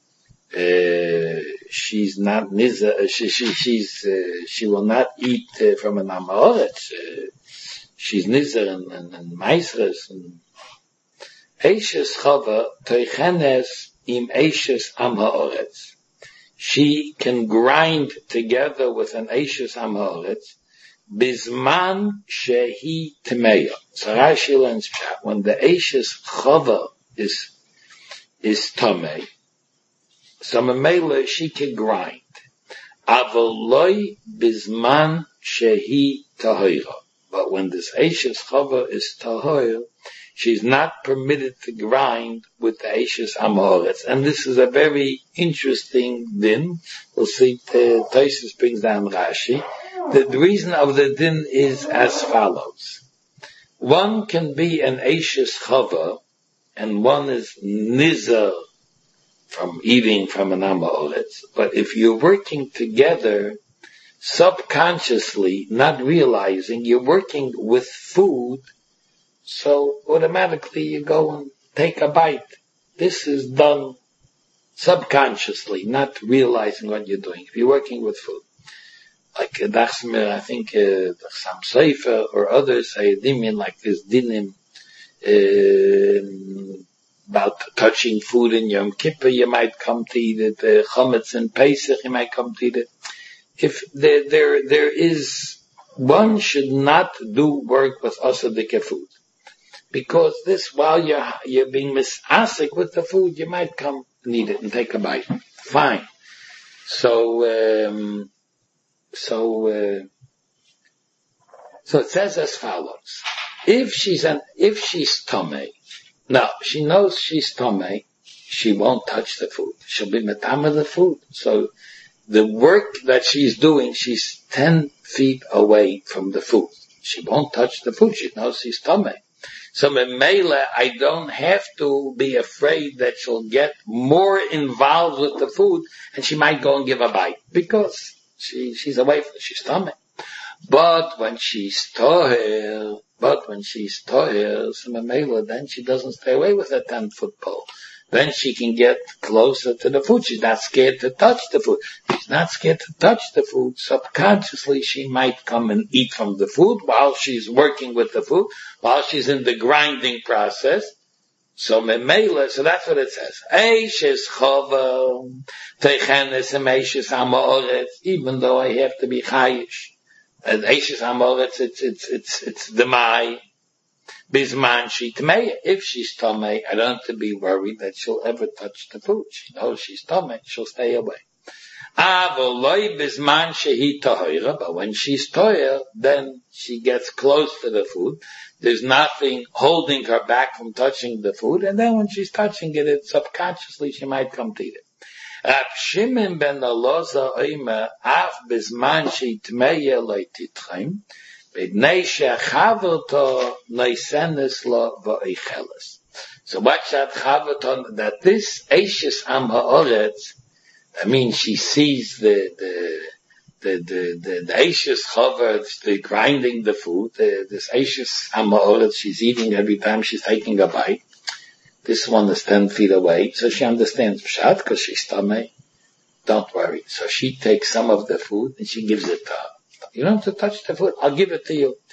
she's not niza. She will not eat from an amaretz. She's nizer and meisres. Eishes chova toichenes im Eishes am haaretz. She can grind together with an Eishes Amhoretz, Bizman Shehi Temeya. So Rashi learns when the Eishes Chava is Tomei, so Memela she can grind. Avoloi Bizman Shehi Tahira. But when this Eishes Chava is Tahira, she's not permitted to grind with the Eishes Amhoretz. And this is a very interesting din. We'll see, Taisus brings down Rashi. The reason of the din is as follows. One can be an Eishes Chava, and one is Nizar from eating from an Amhoretz. But if you're working together, subconsciously, not realizing, you're working with food, so automatically you go and take a bite. This is done subconsciously, not realizing what you're doing. If you're working with food. Like Dachsmer, I think some Sefer or others say dimin like this dinim about touching food in Yom Kippur, you might come to eat it. Chametz and Pesach, you might come to eat it. If there is, one should not do work with asadika food. Because this, while you're being misasik with the food, you might come and eat it and take a bite. Fine. So it says as follows. If she's tomei, now she knows she's tomei, she won't touch the food. She'll be metama the food. So the work that she's doing, she's 10 feet away from the food. She won't touch the food. She knows she's tomei. So Memela, I don't have to be afraid that she'll get more involved with the food and she might go and give a bite because she's away from she's stomach. But when she's toher, so Memela, then she doesn't stay away with a 10-foot pole. Then she can get closer to the food. She's not scared to touch the food. She's not scared to touch the food. Subconsciously, she might come and eat from the food while she's working with the food, while she's in the grinding process. So memela, so that's what it says. Eishes chova, teichenes emeishes amoretz, even though I have to be chayish. And eishes amoretz, it's the mai. Bisman she tmei. If she's tamei, I don't have to be worried that she'll ever touch the food. She knows she's tamei, she'll stay away. Avoloi bisman shehi tahira, but when she's toyer, then she gets close to the food. There's nothing holding her back from touching the food, and then when she's touching it, subconsciously she might come to eat it. Rab Shimon ben Elazar oimer, af bisman shehi tmei lo titchaim. So what's that chavaton? That this Eishes Am Ha'oretz, I mean, she sees the Eishes Chavetz, the grinding the food, this Eishes Am Ha'oretz, she's eating every time she's taking a bite. This one is 10 feet away, so she understands Pshat, because she's tamei. Don't worry. So she takes some of the food and she gives it to her. You don't have to touch the food. I'll give it to you.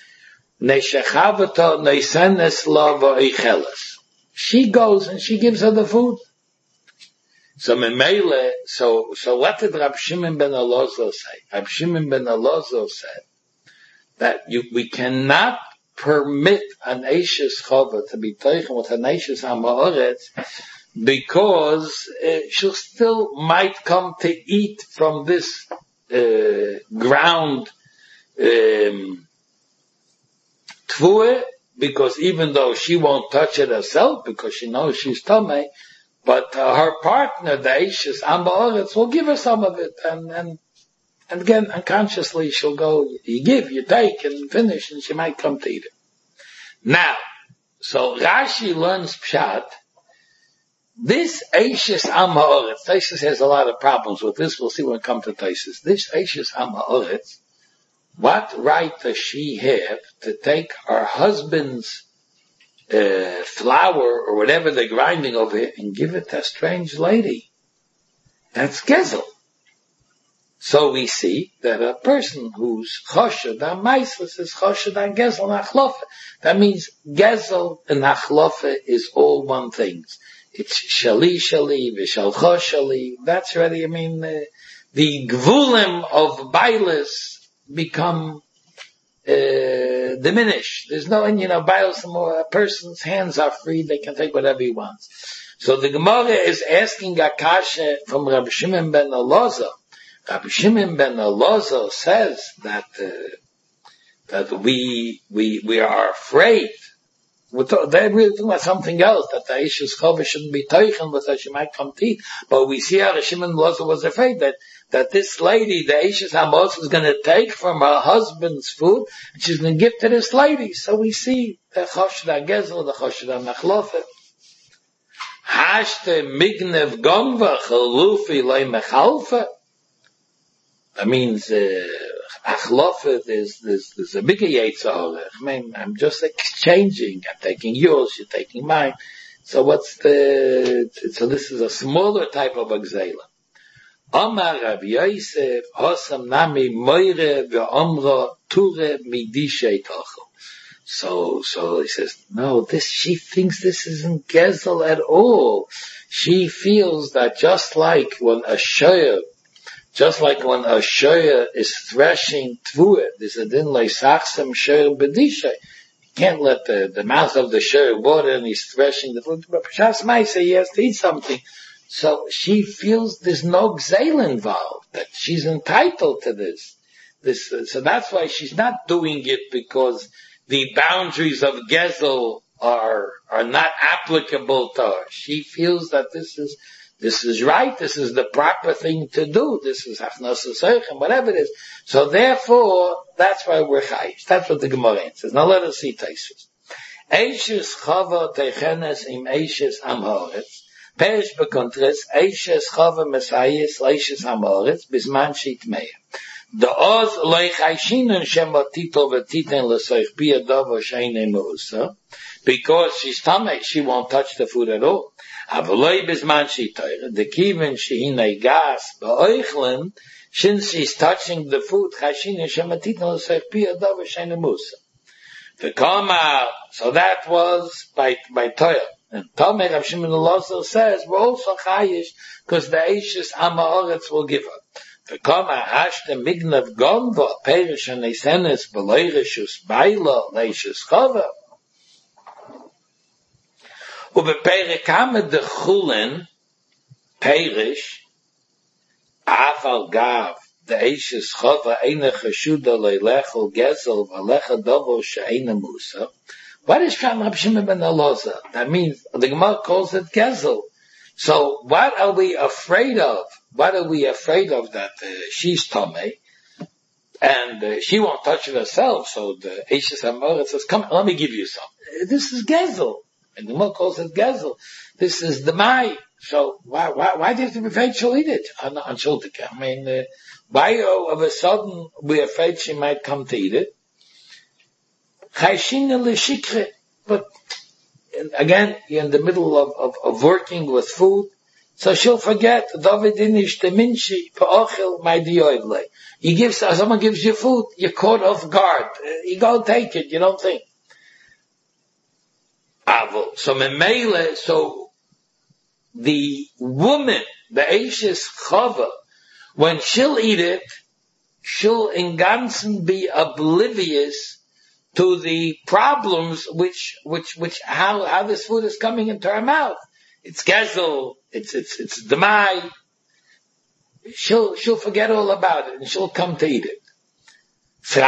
She goes and she gives her the food. So Memele, so what did Rab Shimon ben Elazar say? Rab Shimon ben Elazar said that we cannot permit an Eishes Chava to be taken with an Eishes HaMa'oretz because she'll still might come to eat from this ground tvue, because even though she won't touch it herself because she knows she's tamei, but her partner, the Eishes Am Ha'oretz, will give her some of it, and again unconsciously she'll go, you give, you take, and finish, and she might come to eat it. Now, so Rashi learns Pshat. This Eishes Am Ha'oretz, Taisus has a lot of problems with this. We'll see when we come to Taisus. This Eishes Am Ha'oretz, what right does she have to take her husband's flour or whatever they're grinding over here and give it to a strange lady? That's gezel. So we see that a person who's choshed on maislus is choshed on gezel and achlofe. That means gezel and achlofe is all one thing. It's shali v'shalcho shali. That's already, the gvulim of bailis become diminished. There's no, bailis more. A person's hands are free; they can take whatever he wants. So the Gemara is asking a kasha from Rabbi Shimon ben Elazar. Rabbi Shimon ben Elazar says that we are afraid. They're really talking about something else, that the Eishes Chava shouldn't be teichen with her, she might come to eat. But we see how Shimon ben Elazar was afraid that this lady, the Eishes Hamos, is going to take from her husband's food, and she's going to give to this lady. So we see the Choshed HaGezel, the Choshed HaMechlofe. Hashte Mignev Gomva Chalufi Lei Mechalfe. That means, achlofe, there's a bigger Yetzirah. I'm just exchanging. I'm taking yours, you're taking mine. So so this is a smaller type of Agzela. Amar Rav Yosef, Hosam Nami Moire Ve'omra Ture Midishay Tochel. So he says, no, she thinks this isn't Gezel at all. She feels that just like when a shoyer is threshing tvua, there's a din like sachsem shoyer bedishay. You can't let the mouth of the shoyer water and he's threshing the food. But Pshas Maisa, he has to eat something. So she feels there's no gzeil involved, that she's entitled to this. So that's why she's not doing it because the boundaries of Gezel are not applicable to her. She feels that this is right, this is the proper thing to do, this is Hafnasa Seichem, whatever it is. So therefore, that's why we're chayish. That's what the Gemara says. Now let us see Taisus. Eishes chava teichenes im eishes am haaretz. Perish bekontres, eishes chava mesayis leishes am haaretz, bisman shit meya. The oz loich aishinen shema titol v'titen l'soich pia davo sheine meusa, because she's tamei, she won't touch the food at all. Avaloi bisman shitoyer, the kiven shehine gas ba'oichlen, since she's touching the food, chashinen shema titol l'soich pia davo sheine meusa. The kama, so that was by Toyer. And Tomer Rav Shimon Elazar says we're also chayish because the Eishes Amaretz will give up. The kama hashte mignav gonva perish and esenes beloirishus baila leishes chava. Ubepere kama de chulin perish afal gav. The Eishes chava eine cheshuda leilechel gezel v'alecha dovo she'ena musa. What is Sham Rav Shimon ben Elazar? That means the Gemara calls it gezel. So what are we afraid of? What are we afraid of that she's tamei and she won't touch it herself? So the Eishes Amaretz says, "Come, let me give you some." This is gezel, and the Gemara calls it gezel. This is the mai. So why do you have to be afraid she'll eat it? I mean, why all of a sudden we're afraid she might come to eat it? But again, you're in the middle of working with food, so she'll forget. You give, someone gives you food, you're caught off guard. You go take it, you don't think. So the woman, the Eishes Chava, when she'll eat it, she'll in ganzen be oblivious to the problems how this food is coming into her mouth. It's gezel, it's demai. She'll forget all about it and she'll come to eat it. So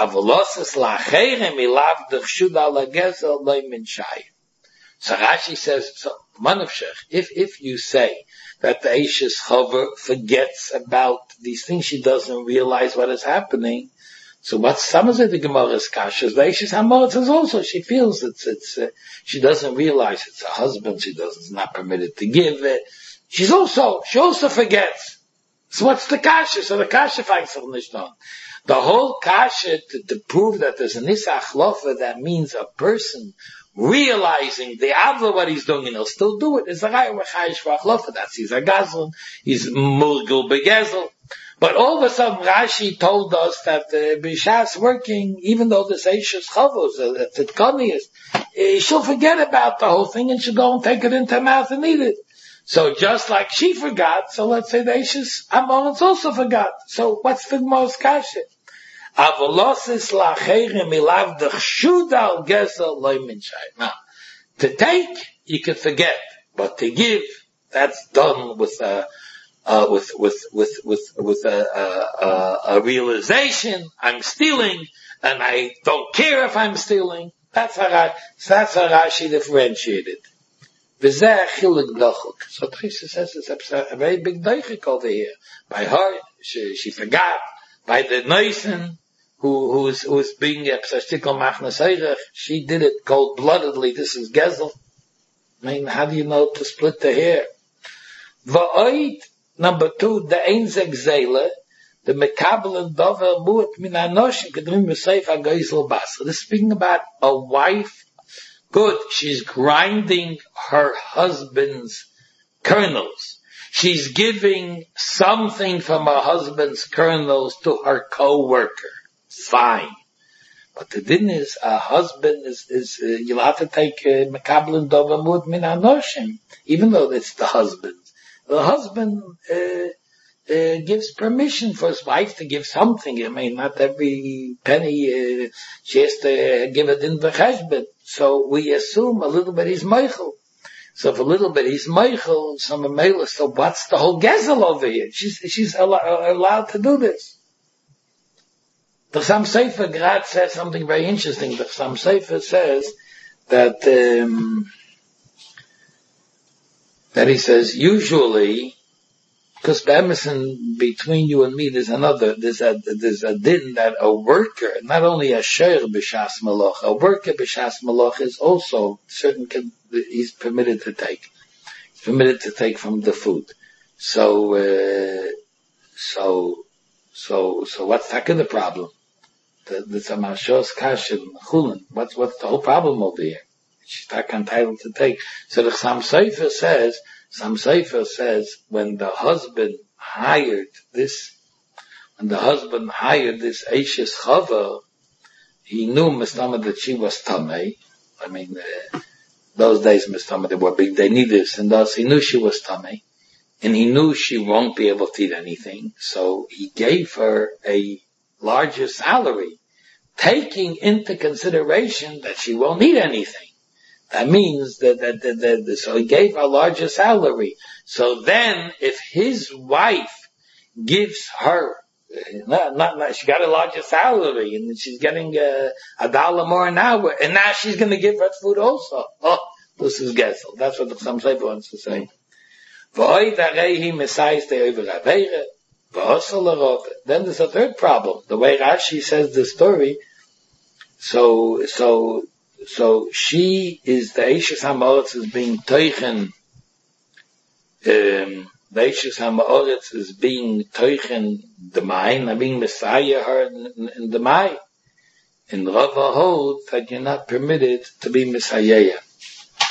Rashi says, if you say that the Eishes Chava forgets about these things, she doesn't realize what is happening. So what's some of the Gemara's kashas? The Eishes Amaretz says also she feels she doesn't realize it's her husband. It's not permitted to give it. She also forgets. So what's the kasha? So the kasha finds something nicht on. The whole kasha to prove that there's an Issa Achlofa, that means a person realizing the avla what he's doing and he'll still do it, is a Raya Rechayish for Achlofa. That's he's a Gazlan, he's Murgul Begezel. But all of a sudden Rashi told us that Bishas working, even though this Eishes Chavos, the Tzidkoni she'll forget about the whole thing and she'll go and take it into her mouth and eat it. So just like she forgot, so let's say the Eishes Amaretz also forgot. So what's the most kasha? Avolosis lacherim ilav d'chshudal gezel loy min shay. Now, to take, you can forget, but to give, that's done with a realization. I'm stealing, and I don't care if I'm stealing. That's how Rashi differentiated. V'zeh chiluk d'achuk. So Trisha says it's a very big deichik over here. By her, she forgot. By the Neusen, who's being a psashtikol machnas eirech, she did it cold-bloodedly. This is gezel. I mean, how do you know to split the hair? Va'oid, number 2, the einzeg zele, the mekabel and dover muat min anoshim kedrim v'seif ha'geisel basra. This is speaking about a wife. Good, she's grinding her husband's kernels. She's giving something from her husband's kernels to her co-worker. Fine. But the din is, a husband is you'll have to take mekabel and dover muat min anoshim, even though it's the husband. The husband gives permission for his wife to give something. I mean, not every penny she has to give it in the cheshbon. So we assume a little bit he's meichel. So if a little bit he's meichel, some meichel. So what's the whole gezel over here? She's allowed to do this. The Sam Sefer Grad says something very interesting. The Sam Sefer says that he says usually Because the emerson between you and me, there's a din that a worker, not only a sheir b'shas malach, a worker b'shas malach is also he's permitted to take. He's permitted to take from the food. So what's the problem? The Samashos Kashin Chulin. What's the whole problem over here? She's not entitled to take. So the Sam Sefer says when the husband hired this Eishes Chava, he knew Mistama that she was Tamei. I mean, those days Mistama, they needed this, and thus he knew she was Tamei. And he knew she won't be able to eat anything, so he gave her a larger salary, taking into consideration that she won't eat anything. That means so he gave her a larger salary. So then, if his wife gives her, she got a larger salary, and she's getting $1 more an hour, and now she's going to give her food also. Oh, this is Gessel. That's what the Chassam Sofer wants to say. Then there's a third problem. The way Rashi says the story, so she is the Eishes HaMa'oretz is being teichen. The Eishes HaMa'oretz is being teichen the Main, being Messiah her in the Mai. In Rava holds that you're not permitted to be Messiah.